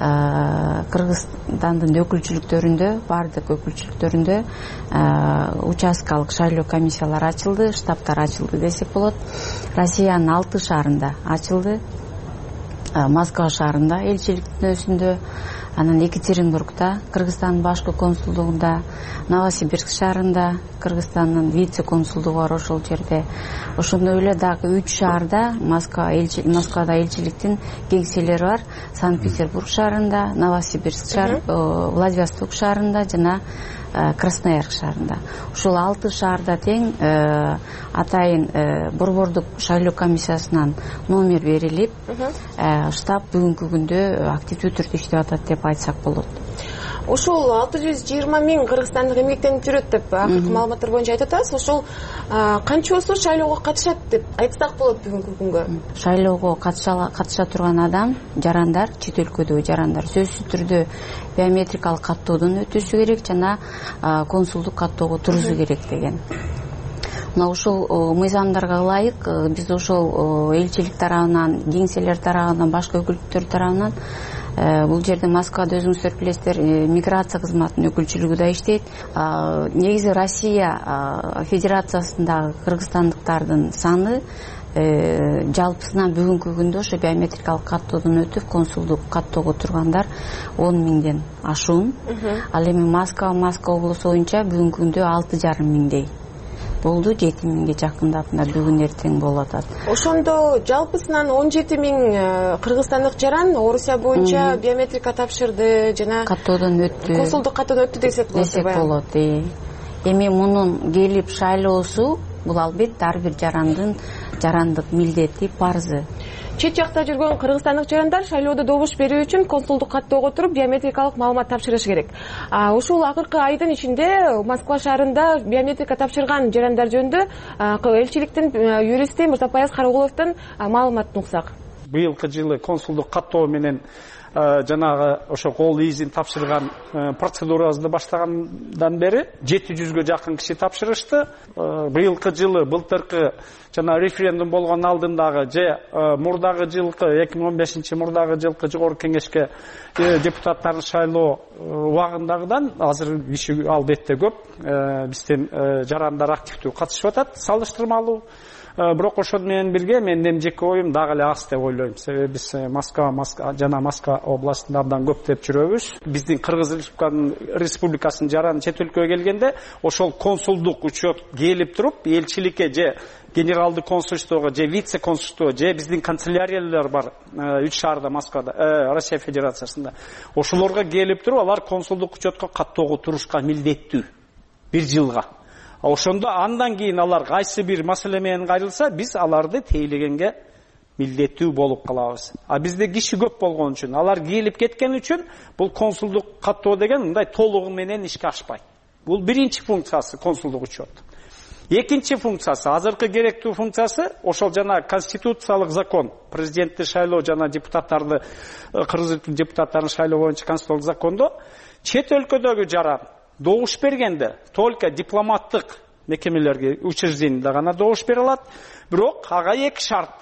Кыргызстандын өкүлчүлүктөрүндө, бардык өкүлчүлүктөрүндө участкалык шайлоо комиссиялары ачылды, штабтар ачылды десек болот. Россиянын алты шаарында ачылды. Москва шаарында, элчиликтин өзүндө, анан Екатеринбургда, Кыргызстандын башкы консулдугунда, Новосибирск шаарында, Кыргызстандын вице консулдугу бар ошол жерде. Ошондой эле дагы үч шаарда Москва элчи Москвада элчиликтин кеңселери бар. Санкт-Петербург шаарында, Новосибирск шаар, Владивосток шаарында жана Красноярск шаарында. Ушул алты шаарда тең атайын борбордук шайлоо комиссиясынан номер берилип, штаб бүгүнкү күндө активдүү түрдө иштеп атат деп айтсак болот. Ошол алты жүз жыйырма миң кыргызстандык эмгектенип жүрөт деп акыркы маалыматтар боюнча айтып атасыз. Ошол канчосу шайлоого катышат деп айтсак болот бүгүнкү күнгө? Шайлоого катыша турган адам, жарандар, чет өлкөдөгү жарандар сөзсүз түрдө биометрикалык каттоодон өтүшү керек жана консулдук каттоого турушу керек деген. Мына ушул мыйзамдарга ылайык биз ошол элчилик тарабынан, кеңселер тарабынан, башка өкүлдүктөр тарабынан бул жерде Москвада өзүңүздөр билесиздер миграция кызматынын өкүлчүлүгү да иштейт. Негизи Россия Федерациясындагы кыргызстандыктардын саны жалпысынан бүгүнкү күндө ошо биометрикалык каттоодон өтүп консулдук каттоого тургандар он миңден ашуун. Ал эми Москва Москва облусу боюнча бүгүнкү күндө алты жарым миңдей болду, жети миңге жакындап мына бүгүн эртең болуп атат. Ошондо жалпысынан он жети миң кыргызстандык жаран Орусия боюнча биометрика тапшырды жана каттоодон өттү. Консулдук каттоодон өттү десек болот. Десек болот. Эми мунун келип шайлоосу бул албетте ар бир жарандын жарандык милдети, парзы. Чет жакта жүргөн кыргызстандык жарандар шайлоодо добуш берүү үчүн консулдук каттоого туруп биометрикалык маалымат тапшырышы керек. Ушул акыркы айдын ичинде Москва шаарында биометрика тапшырган жарандар жөнүндө элчиликтин юристи Мырзапаяз Карагуловдун маалыматын уксак. Быйылкы жылы консулдук каттоо менен жанагы ошо кол изин тапшырган процедурабызды баштагандан бери жети жүзгө жакын киши тапшырышты. Быйылкы жылы былтыркы жана референдум болгон алдындагы же мурдагы жылкы эки миң он бешинчи мурдагы жылкы жогорку кеңешке депутаттарды шайлоо убагындагыдан азыр иши албетте көп. Биздин жарандар активдүү катышып атат, салыштырмалуу. Бирок ошол менен бирге менин жеке оюм дагы эле аз деп ойлойм. Себеби биз Москва жана Москва областында абдан көптөп жүрөбүз. Биздин Кыргыз Республикасынын жараны чет өлкөгө келгенде ошол консулдук учет келип туруп, элчиликке же генералдык консульствого же вице консульство же биздин канцеляриялар бар үч шаарда Москвада, Россия Федерациясында. Ошолорго келип туруп, алар консулдук учетко каттоого турушка милдеттүү бир жылга. Ошондо андан кийин алар кайсы бир маселе менен кайрылса, биз аларды тейлегенге милдеттүү болуп калабыз. А бизде киши көп болгон үчүн, алар келип кеткен үчүн бул консулдук каттоо деген мындай толугу менен ишке ашпайт. Бул биринчи функциясы консулдук учет. Экинчи функциясы, азыркы керектүү функциясы, ошол жана конституциялык закон, президентти шайлоо жана депутаттарды, кыргыз депутаттарын шайлоо боюнча конституциялык закондо чет өлкөдөгү жаран добуш бергенде только дипломаттык мекемелерге, учреждениеде гана добуш бере алат. Бирок ага эки шарт.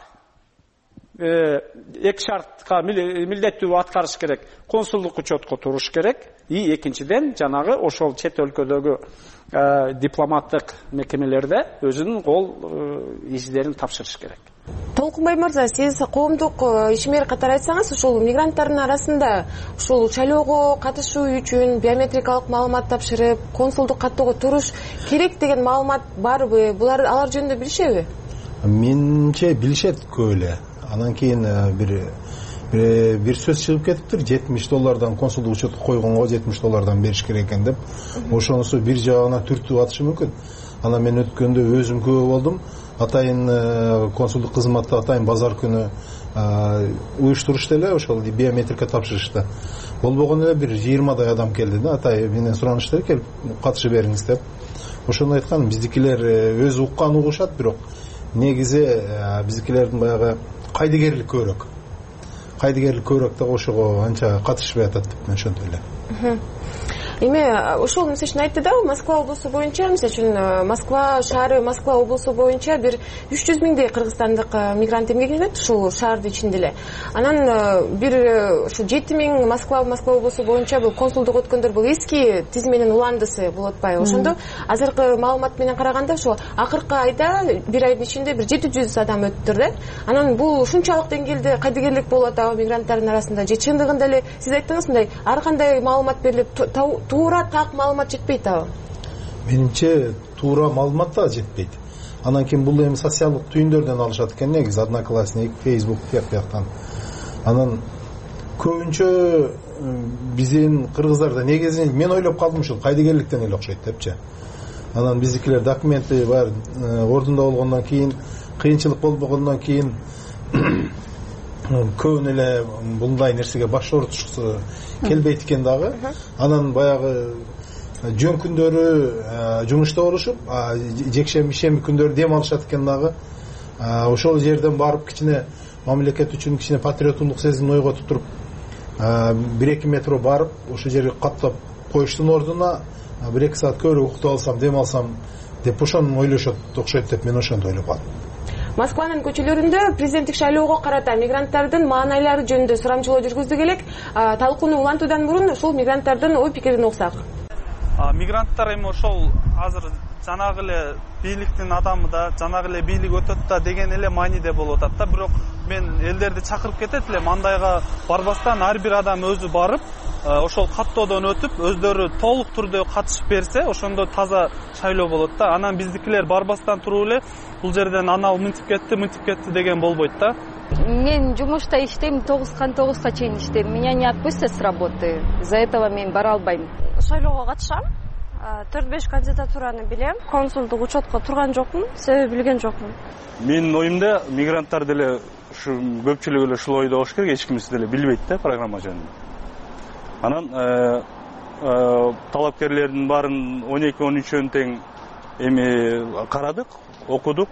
Эки шартка милдеттүү аткарыш керек. Консулдук учетко туруш керек. И экинчиден жанагы ошол чет өлкөдөгү дипломаттык мекемелерде өзүнүн кол изилерин тапшырыш керек. Толкунбай мырза, сиз коомдук ишмер катары айтсаңыз, ушул мигранттардын арасында ушул шайлоого катышуу үчүн биометрикалык маалымат тапшырып, консулдук каттоого туруш керек деген маалымат барбы? Булар алар жөнүндө билишеби? Менимче билишет көп эле. Анан кийин бир бир сөз чыгып кетиптир, жетимиш доллардан консулдук учетко койгонго жетимиш доллардан бериш керек экен деп. Ошонусу бир жагына түртүп атышы мүмкүн. Анан мен өткөндө өзүм күбө болдум. Атайын консулдук кызматта атайын базар күнү уюштурушта эле ошол биометрика тапшырышты. Болбогон эле бир жыйырмадай адам келди да, атай менен суранышты, келип катышып бериңиз деп. Ошону айткан, биздикилер өз уккан угушат, бирок негизи биздикилердин баягы кайдыгерлик көбүрөөк. Кайдыгерлик көбүрөөк да ошого анча катышпай атат деп мен ошентип ойлойм. Эми ошол мисалы үчүн айтты да, Москва облусу боюнча, мисалы үчүн Москва шаары, Москва облусу боюнча бир үч жүз миңдей кыргызстандык мигрант эмгектенет ушул шаардын ичинде эле. Анан бир ушу жети миң Москва Москва облусу боюнча бул консулдук өткөндөр бул эски тизменин уландысы болуп атпайбы? Ошондо азыркы маалымат менен караганда ошо акыркы айда бир айдын ичинде бир жети жүз адам өттүр да. Анан бул ушунчалык деңгээлде кайдыгерлик болуп атабы мигранттардын арасында? Же чындыгында эле сиз айттыңыз мындай ар кандай маалымат берилип туура так маалымат жетпейт абы? Менимче туура маалымат да жетпейт. Анан кийин бул эми социалдык түйүндөрдөн алышат экен, негизи Одноклассник, Facebook тияктан. Анан көбүнчө биздин кыргыздарда негизи мен ойлоп калдым, ушул кайдыгерликтен эле окшойт депчи. Анан биздикилер документи бар ордунда болгондон кийин, кыйынчылык болбогондон кийин көбүн эле мындай нерсеге баш ортушкусу келбейт экен дагы. Анан баягы жөн күндөрү жумушта болушуп, жекшемби ишемби күндөрү дем алышат экен дагы. Ошол жерден барып кичине мамлекет үчүн кичине патриоттук сезимин ойготуп туруп, бир эки метро барып, ошол жерге каттап коюштун ордуна бир эки саат көбүрөөк уктап алсам, дем алсам деп ошону ойлошот окшойт деп мен ошондой ойлоп калдым. Москванын көчөлөрүндө президенттик шайлоого карата мигранттардын маанайлары жөнүндө сурамчылоо жүргүздүк элек. Талкууну улантуудан мурун ушул мигранттардын ой пикирин уксак. Мигранттар эми ошол азыр жанагы эле бийликтин адамы да, жанагы эле бийлик өтөт да деген эле мааниде болуп атат да. Бирок мен элдерди чакырып кетет элем, андайга барбастан ар бир адам өзү барып, ошол каттоодон өтүп, өздөрү толук түрдө катышып берсе, ошондо таза шайлоо болот да. Анан биздикилер барбастан туруп эле бул жерден анау мынтип кетти, мынтип кетти деген болбойт да. Мен жумушта иштейм, тогуздан тогузга чейин иштейм. Меня не отпустят с работы. Из-за этого мен бара албайм. Шайлоого катышам. төрт беш кандидатураны билем. Консулдук учетко турган жокмун, себеби билген жокмун. Менин оюмда мигранттар деле ушу көпчүлүгү эле ушул ойдо болуш керек, эч кимиси деле билбейт да программа жөнүндө. Анан талапкерлердин баарын он эки он үчөн тең эми карадык, окудук.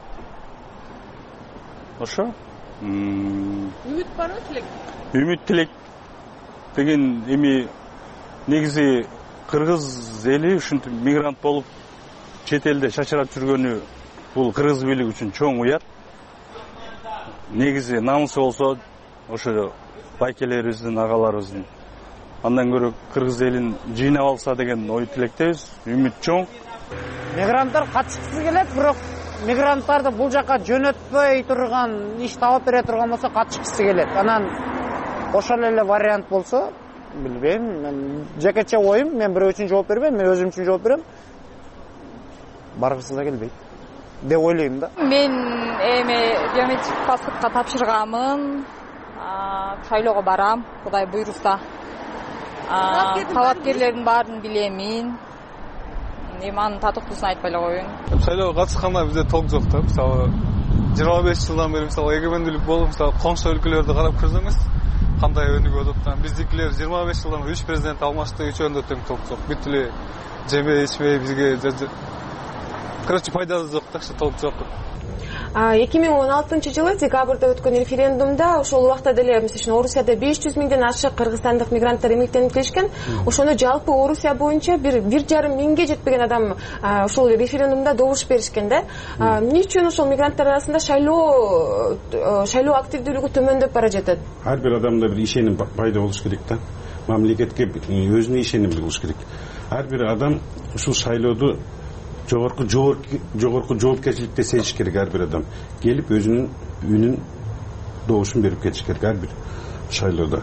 Ошо. Үмүт барбы, тилек? Үмүт, тилек деген эми негизи кыргыз эли ушинтип мигрант болуп чет элде чачырап жүргөнү бул кыргыз бийлиги үчүн чоң уят. Негизи намысы болсо ошо байкелерибиздин, агаларыбыздын. Андан көрө кыргыз элин жыйнап алса деген ой тилектебиз, үмүт чоң. Мигранттар катышкысы келет, бирок мигранттарды бул жака жөнөтпөй турган, иш таап бере турган болсо катышкысы келет. Анан ошол эле вариант болсо, билбейм, мен жекече оюм, мен бирөө үчүн жооп бербейм, мен өзүм үчүн жооп берем. Баргысы да келбейт деп ойлойм да. Мен эми биометрик паспортко тапшырганмын. Шайлоого барам, Кудай буйруса. Талапкерлердин баарын билемин. Эми анын татыктуусын айтпай эле коеюн. Шайлоого катышканда бизде толк жок да. Мисалы жыйырма беш жылдан бери мисалы эгемендүүлүк болуп, мисалы коңшу өлкөлөрдү карап көрсөңүз, кандай өнүгүп атат. Биздикилер жыйырма беш жылдан үч президент алмашты, үчөөндө тең толк жок. Бүт эле жемей ичпей бизге короче пайдасы жок да, толк жок. эки миң он алтынчы жылы декабрда өткөн референдумда ошол убакта деле мисалы Орусияда беш жүз миңден ашык кыргызстандык мигранттар эмгектенип келишкен. Ошондо жалпы Орусия боюнча бир бир жарым миңге жетпеген адам ошол референдумда добуш беришкен да. Эмне үчүн ошол мигранттар арасында шайлоо шайлоо активдүүлүгү төмөндөп бара жатат? Ар бир адамда бир ишеним пайда болуш керек да. Мамлекетке өзүнө ишеним болуш керек. Ар бир адам ушул шайлоодо жогорку жогорку жоопкерчиликте сезиш керек. Ар бир адам келип өзүнүн үнүн, добушун берип кетиш керек ар бир шайлоодо.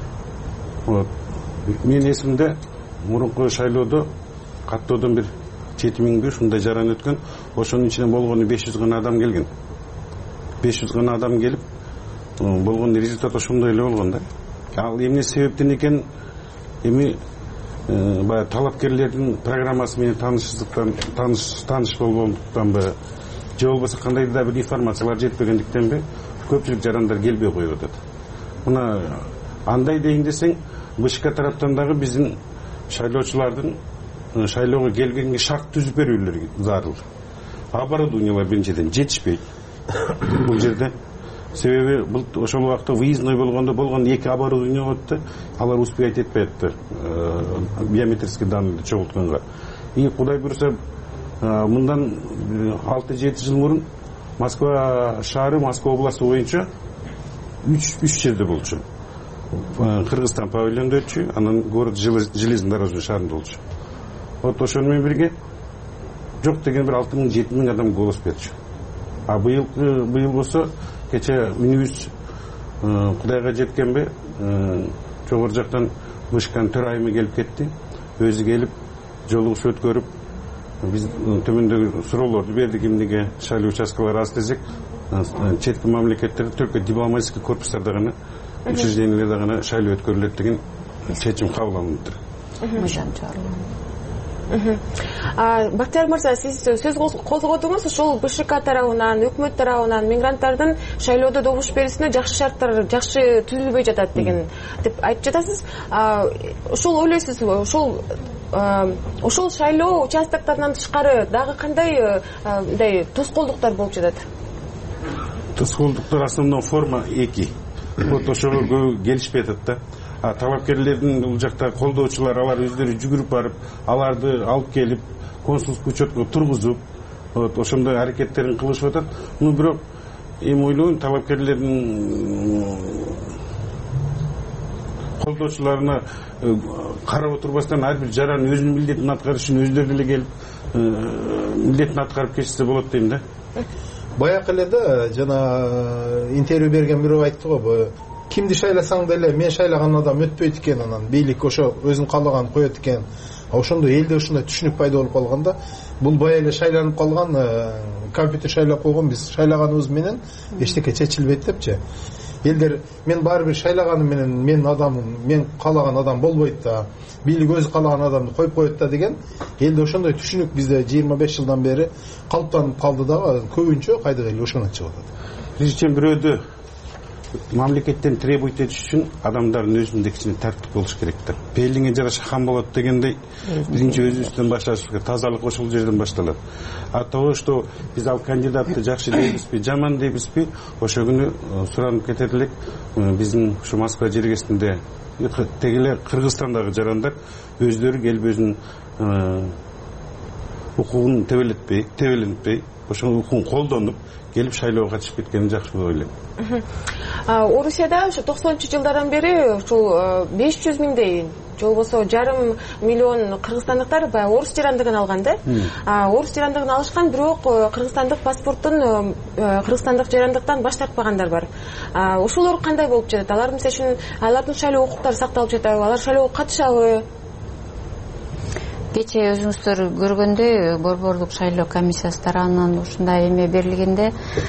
Менин эсимде мурунку шайлоодо каттоодон бир жети миңдей ушундай жаран өткөн. Ошонун ичинен болгону беш жүз гана адам келген. беш жүз гана адам келип болгон результат ошондой эле болгон да. Ал эмне себептен экен? Эми баягы талапкерлердин программасы менен таанышсыздыктан, тааныш тааныш болгондуктанбы, же болбосо кандайдыр да бир информациялар жетпегендиктенби көпчүлүк жарандар келбей коюп атат. Мына андай дейин десең, БШК тараптан дагы биздин шайлоочулардын шайлоого келгенге шарт түзүп берүүлөрү зарыл. Оборудованиялар биринчиден жетишпейт бул жерде. Себеби бул ошол убакта выездной болгондо болгон эки оборудование болот да, алар успевать этпей атты биометрический данныйды чогултканга. И Кудай буйруса мындан алты жети жыл мурун Москва шаары, Москва областы боюнча үч үч жерде болчу. Кыргызстан павильонунда өтчү, анан город железнодорожный шаарында болчу. Вот ошону менен бирге жок деген бир алты миң жети миң адам голос берчү. А быйыл быйыл болсо кече үнүбүз Кудайга жеткенби, жогору жактан БШКнын төрайымы келип кетти. Өзү келип жолугуш өткөрүп, биз төмөндөгү суроолорду бердик, эмнеге шайлоо участкалары аз десек, четки мамлекеттерде только дипломатический корпустарда гана, учреждениялерде гана шайлоо өткөрүлөт деген чечим кабыл алынып. Бактияр мырза, сиз сөз козгодуңуз, ошол БШК тарабынан, өкмөт тарабынан мигранттардын шайлоодо добуш берүүсүнө жакшы шарттар, жакшы түзүлбөй жатат деген деп айтып жатасыз. Ошол ойлойсузбу? Ошол ошол шайлоо участоктарынан тышкары дагы кандай мындай тоскоолдуктар болуп жатат? Тоскоолдуктар основной форма эки. Вот ошого келишпей атат да. Талапкерлердин бул жакта колдоочулар, алар өздөрү жүгүрүп барып, аларды алып келип, консулдук учетко тургузуп, ошондой аракеттерин кылышып атат. Ну бирок эми ойлойм талапкерлердин колдоочуларына карап отурбастан ар бир жаран өзүнүн милдетин аткарыш үчүн өздөрү деле келип милдетин аткарып кетишсе болот дейм да. Баягы эле да жана интервью берген бирөө айтты го, кимди шайласаң деле мен шайлаган адам өтпөйт экен, анан бийлик ошо өзүн каалаганын коет экен. Ошондо элде ушундай түшүнүк пайда болуп калганда, бул бая эле шайланып калган, компьютер шайлап койгон, биз шайлаганыбыз менен эчтеке чечилбейт депчи. Элдер мен баары бир шайлаганым менен мен адамым, мен каалаган адам болбойт да, бийлик өзү каалаган адамды коюп коет да деген элде ошондой түшүнүк бизде жыйырма беш жылдан бери калыптанып калды дагы, көбүнчө кайдыгы эле ошондон чыгып атат. Биз үчүн бирөөдө мамлекеттен требовать этиш үчүн адамдардын өзүндө кичине тартип болуш керек да. Белиңе жараша хан болот дегендей, биринчи өзүбүздөн башташыбыз керек. Тазалык ошол жерден башталат. А то, что биз ал кандидатты жакшы дейбизби, жаман дейбизби, ошо күнү суранып кетет элек. Биздин ушу Москва жергесинде тегеле Кыргызстандагы жарандар өздөрү келип өзүнүн укугун тебелетпей, тебелентпей, ошол укугун колдонуп келип шайлоого катышып кеткени жакшы деп ойлойм. Орусияда ошо токсонунчу жылдардан бери ушул беш жүз миңдей же болбосо жарым миллион кыргызстандыктар баягы орус жарандыгын алган да. Орус жарандыгын алышкан, бирок кыргызстандык паспорттун кыргызстандык жарандыктан баш тартпагандар бар. Ошолор кандай болуп жатат? Алар мисалы үчүн алардын шайлоо укуктары сакталып жатабы? Алар шайлоого катышабы? Кече өзүңүздөр көргөндөй борбордук шайлоо комиссиясы тарабынан ушундай эме берилгенде,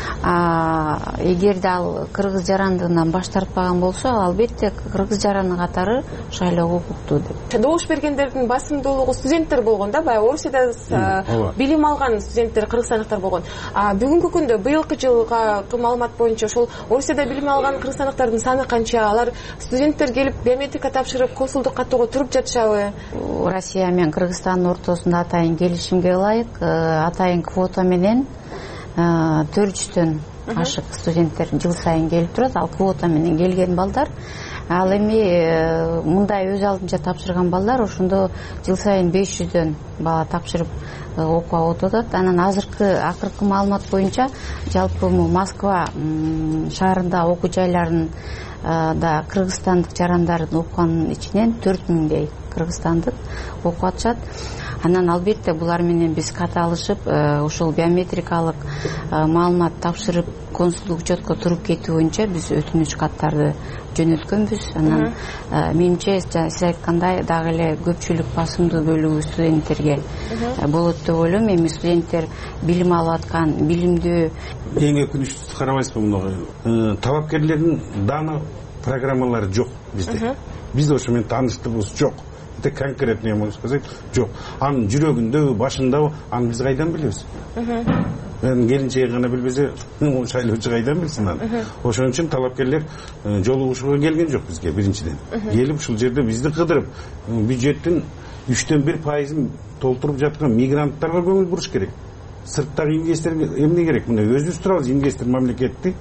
эгерде ал кыргыз жарандыгынан баш тартпаган болсо, албетте кыргыз жараны катары шайлоого укуктуу деп. Добуш бергендердин басымдуулугу студенттер болгон да, баягы Орусияда билим алган студенттер кыргызстандыктар болгон. Бүгүнкү күндө быйылкы жылга маалымат боюнча ошол Орусияда билим алган кыргызстандыктардын саны канча? Алар студенттер келип биометрика тапшырып, консулдук каттоого туруп жатышабы? Россия менен Кыргызстандын ортосунда атайын келишимге ылайык, атайын квота менен төрт жүздөн ашык студенттер жыл сайын келип турат. Ал квота менен келген балдар. Ал эми мындай өз алдынча тапшырган балдар ошондо жыл сайын беш жүздөн бала тапшырып окуп отурат. Анан азыркы акыркы маалымат боюнча жалпы Москва шаарында окуу жайларын да кыргызстандык жарандардын окуганын ичинен төрт миңдей кыргызстандык окуп атышат. Анан албетте булар менен биз каталышып, ошол биометрикалык маалымат тапшырып, консулдук учетко туруп кетүү боюнча биз өтүнүч каттарды жөнөткөнбүз. Анан менимче сиз айткандай дагы эле көпчүлүк басымдуу бөлүгү студенттерге болот деп ойлойм. Эми студенттер билим алып аткан, билимдүү. Эң өкүнүчтүүсү карабайсызбы муну? Талапкерлердин даны программалары жок бизде. Бизде ошо менен тааныштыгыбыз жок. Конкретно я могу сказать, жок. Анын жүрөгүндө, башында, аны биз кайдан билебиз? Келинчеги гана билбесе, шайлоочу кайдан билсин аны? Ошон үчүн талапкерлер жолугушууга келген жок бизге биринчиден. Келип ушул жерде бизди кыдырып, бюджеттин үчтөн бир пайызын толтуруп жаткан мигранттарга көңүл буруш керек. Сырттагы инвесторго эмне керек? Мына өзүбүз турабыз инвестор мамлекетти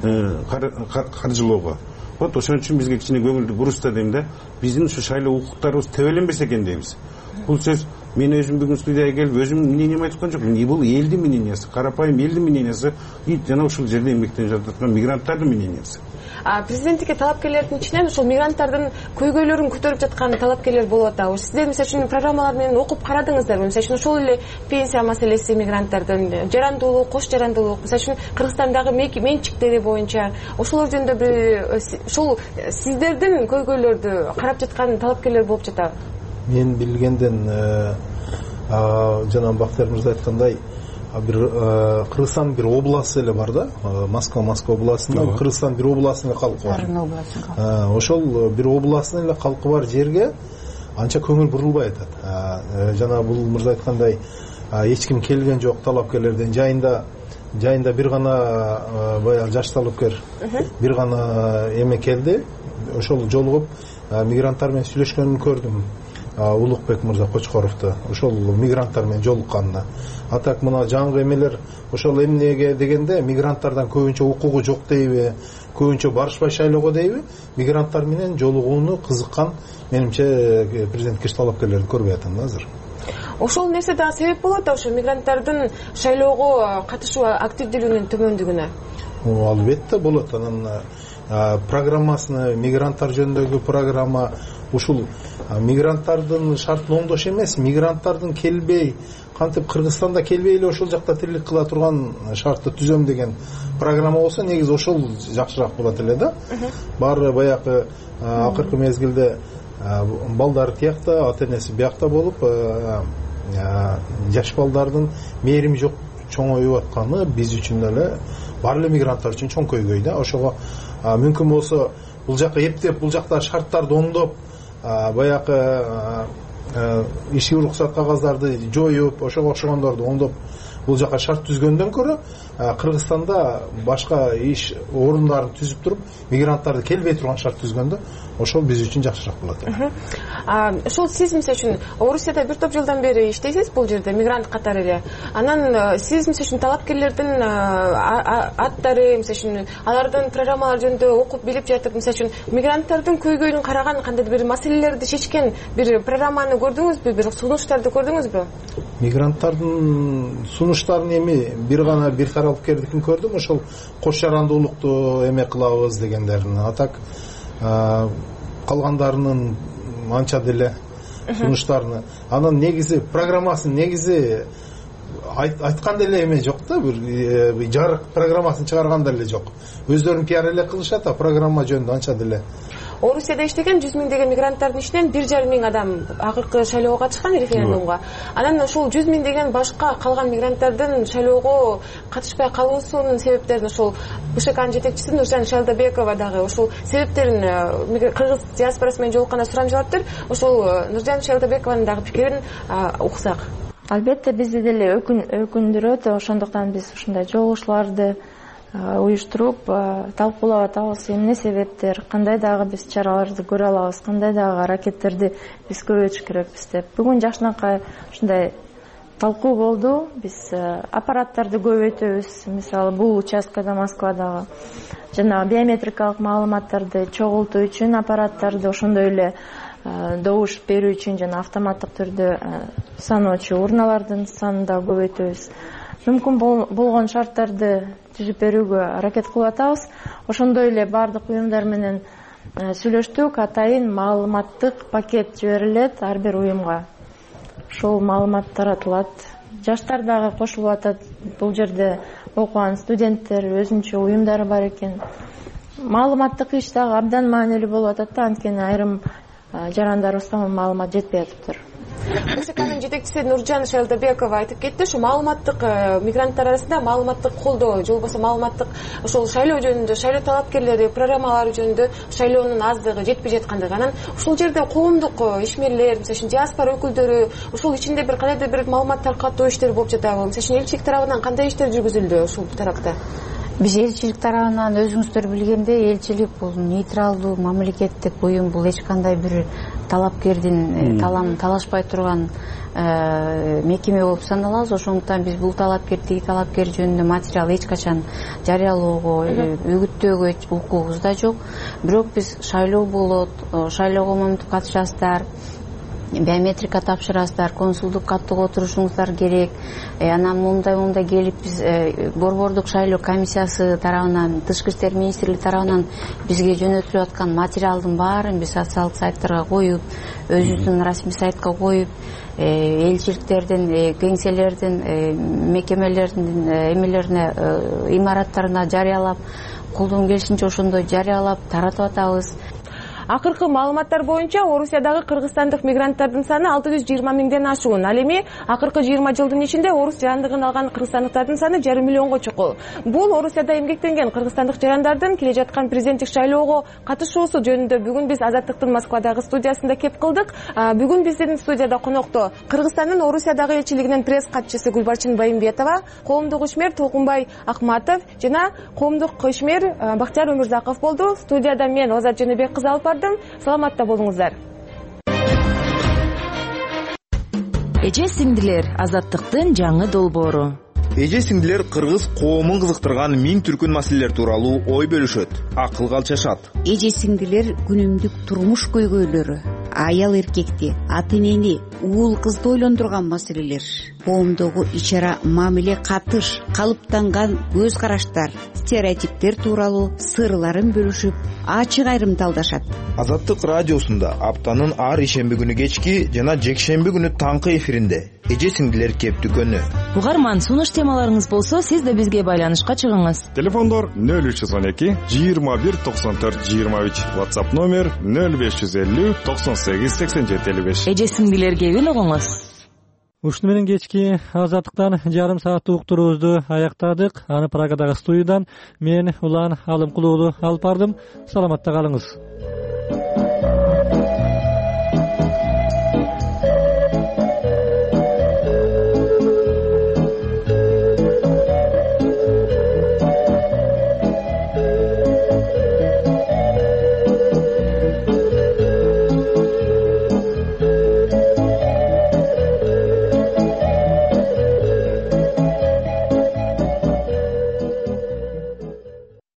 каржылоого. Вот ошон үчүн бизге кичине көңүлдү бурушта дейм да, биздин ушу шайлоо укуктарыбыз тебеленбесе экен дейбиз. Бул сөз мен өзүм бүгүн студияга келип өзүмдүн мнениемди айткан жокмун. Бул элдин мнениясы, карапайым элдин мнениясы, и жана ушул жерде эмгектенип жаткан мигранттардын мнениясы. Президенттикке талапкерлердин ичинен ушул мигранттардын көйгөйлөрүн көтөрүп жаткан талапкерлер болуп атабы. Сиздер мисалы үчүн программалар менен окуп карадыңыздарбы? Мисалы үчүн ошол эле пенсия маселеси мигранттардын, жарандуулук, кош жарандуулук, мисалы үчүн Кыргызстандагы менчиктери боюнча ошолор жөнүндө бир ушул сиздердин көйгөйлөрдү карап жаткан талапкерлер болуп жатабы? Мен билгенден жана Бактыяр мырза айткандай, бир Кыргызстан бир область эле бар да, Москва Москва областында Кыргызстан бир областын эле калкы бар. Ошол бир областын эле калкы бар жерге анча көңүл бурулбай атат. Жана бул мырза айткандай эч ким келген жок талапкерлерден. Жайында жайында бир гана баягы жаш талапкер бир гана эме келди. Ошол жолугуп мигранттар менен сүйлөшкөнүн көрдүм. Улукбек мырза Кочкоровду ошол мигранттар менен жолукканына. А так мына жаңы эмелер ошол эмнеге дегенде мигранттардан көбүнчө укугу жок дейби, көбүнчө барышпай шайлоого дейби, мигранттар менен жолугууну кызыккан менимче президенттикке талапкерлерди көрбөй атам азыр. Ошол нерсе дагы себеп болот да, ошо мигранттардын шайлоого катышуу активдүүлүгүнүн төмөндүгүнө. албетте болот. Анан программасыны, мигранттар жөнүндөгү программа ушул мигранттардын шартын оңдош эмес, мигранттардын келбей, кантип Кыргызстанда келбей эле ошол жакта тирилик кыла турган шартты түзөм деген программа болсо, негизи ошол жакшыраак болот эле да. Баары баягы акыркы мезгилде балдар тиякта, ата энеси биякта болуп, жаш балдардын мээрими жок чоңоюп атканы биз үчүн эле, бар эле мигранттар үчүн чоң көйгөй да. Ошого мүмкүн болсо бул жакка эптеп, бул жакта шарттарды оңдоп, баягы иши уруксат кагаздарды жоюп, ошого окшогондорду оңдоп бул жака шарт түзгөндөн көрө Кыргызстанда башка иш орундарын түзүп туруп, мигранттарды келбей турган шарт түзгөндө ошол биз үчүн жакшыраак болот. Ошол сиз мисалы үчүн Орусияда бир топ жылдан бери иштейсиз бул жерде мигрант катары эле. Анан сиз мисалы үчүн талапкерлердин аттары, мисалы үчүн алардын программалары жөнүндө окуп билип жатып, мисалы үчүн мигранттардын көйгөйүн караган кандайдыр бир маселелерди чечкен бир программаны көрдүңүзбү, бир сунуштарды көрдүңүзбү? Мигранттардын сунуштарын эми бир гана бир тарапкердикин көрдүм, ошол кош жарандуулукту эме кылабыз дегендерин. Атак калгандарынын анча деле сунуштарыны. Анан негизи программасын негизи айткан деле эме жок да, бир жарык программасын чыгарган деле жок. Өздөрүн пиар эле кылышат, а программа жөнүндө анча деле. Орусияда иштеген жүз миңдеген мигранттардын ичинен бир жарым миң адам акыркы шайлоого катышкан, референдумга. Анан ошол жүз миңдеген башка калган мигранттардын шайлоого катышпай калуусунун себептерин ошол БШКнын жетекчиси Нуржан Шайлдабекова дагы ошол себептерин кыргыз диаспорасы менен жолукканда сурамжылаптыр. Ошол Нуржан Шайлдабекованын дагы пикирин уксак. Албетте бизди деле өкүндүрөт, ошондуктан биз ушундай жолугушууларды уюштуруп талкуулап атабыз. Эмне себептер, кандай дагы биз чараларды көрө алабыз, кандай дагы аракеттерди биз көбөйтүш керекпиз деп. Бүгүн жакшынакай ушундай талкуу болду. Биз аппараттарды көбөйтөбүз. Мисалы, бул участкада Москвадагы жана биометрикалык маалыматтарды чогултуу үчүн аппараттарды, ошондой эле добуш берүү үчүн жана автоматтык түрдө саноочу урналардын санын да көбөйтөбүз. Мүмкүн болгон шарттарды түзүп берүүгө аракет кылып атабыз. Ошондой эле бардык уюмдар менен сүйлөштүк. Атайын маалыматтык пакет жиберилет ар бир уюмга. Ошол маалымат таратылат. Жаштар дагы кошулуп атат. Бул жерде окуган студенттер, өзүнчө уюмдары бар экен. Маалыматтык иш дагы абдан маанилүү болуп атат да, анткени айрым жарандарыбызга маалымат жетпей атыптыр. БШКнын жетекчиси Нуржан Шайлдабекова айтып кетти, ушу маалыматтык мигранттар арасында маалыматтык колдоо, же болбосо маалыматтык ошол шайлоо жөнүндө, шайлоо талапкерлери, программалары жөнүндө шайлоонун аздыгы, жетпей жаткандыгы. Анан ушул жерде коомдук ишмерлер, мисалы үчүн диаспора өкүлдөрү ушул ичинде бир кандайдыр бир маалымат таркатуу иштери болуп жатабы? Мисалы үчүн элчилик тарабынан кандай иштер жүргүзүлдү ушул тарапта? Биз элчилик тарабынан өзүңүздөр билгендей, элчилик бул нейтралдуу мамлекеттик уюм, бул эч кандай бир талапкердин талабын талашпай турган мекеме болуп саналабыз. Ошондуктан биз бул талапкер, тиги талапкер жөнүндө материал эч качан жарыялоого, үгүттөөгө укугубуз да жок. Бирок биз шайлоо болот, шайлоого момунтуп катышасыздар, биометрика тапшырасыздар, консулдук каттоого отурушуңуздар керек. Анан мындай мындай келип биз борбордук шайлоо комиссиясы тарабынан, Тышкы иштер министрлиги тарабынан бизге жөнөтүлүп аткан материалдын баарын биз социалдык сайттарга коюп, өзүбүздүн расмий сайтка коюп, элчиликтердин, кеңселердин, мекемелердин эмелерине, имараттарына жарыялап, колдон келишинче ошондой жарыялап таратып атабыз. Акыркы маалыматтар боюнча Орусиядагы кыргызстандык мигранттардын саны алты жүз жыйырма миңден ашуун. Ал эми акыркы жыйырма жылдын ичинде орус жарандыгын алган кыргызстандыктардын саны жарым миллионго чукул. Бул Орусияда эмгектенген кыргызстандык жарандардын келе жаткан президенттик шайлоого катышуусу жөнүндө бүгүн биз Азаттыктын Москвадагы студиясында кеп кылдык. Бүгүн биздин студияда конокто Кыргызстандын Орусиядагы элчилигинин пресс катчысы Гүлбарчын Байымбетова, коомдук ишмер Толкунбай Акматов жана коомдук ишмер Бактияр Өмүрзаков болду. Студияда мен Озат Жөнөбек кызы алып бардым. Саламатта болуңуздар. Эже сиңдилер, Азаттыктын жаңы долбоору. Эже сиңдилер кыргыз коомун кызыктырган миң түркүн маселелер тууралуу ой бөлүшөт, акылга алчашат. Эже сиңдилер күнүмдүк турмуш көйгөйлөрү, аял эркекти, ата энени, уул кызды ойлондурган маселелер. коомдогу ич ара мамиле катыш, калыптанган көз караштар, стереотиптер тууралуу сырларын бөлүшүп, ачык айрымталдашат. Азаттык радиосунда аптанын ар ишемби күнү кечки жана жекшемби күнү таңкы эфиринде эже сиңдилер кеп дүкөнү. Угарман, сунуш темаларыңыз болсо, сиз да бизге байланышка чыгыңыз. Телефондор нөл үч жүз он эки жыйырма бир токсон төрт жыйырма үч, WhatsApp номер нөл беш жүз элүү токсон сегиз сексен жети элүү беш. Эже сиңдилер кебин угуңуз. Ушуну менен кечки Азаттыктан жарым сааттык уктуруубузду аяктадык. Аны Праgadагы студиядан мен Улан Алымкулуулу алып бардым. Саламатта калыңыз.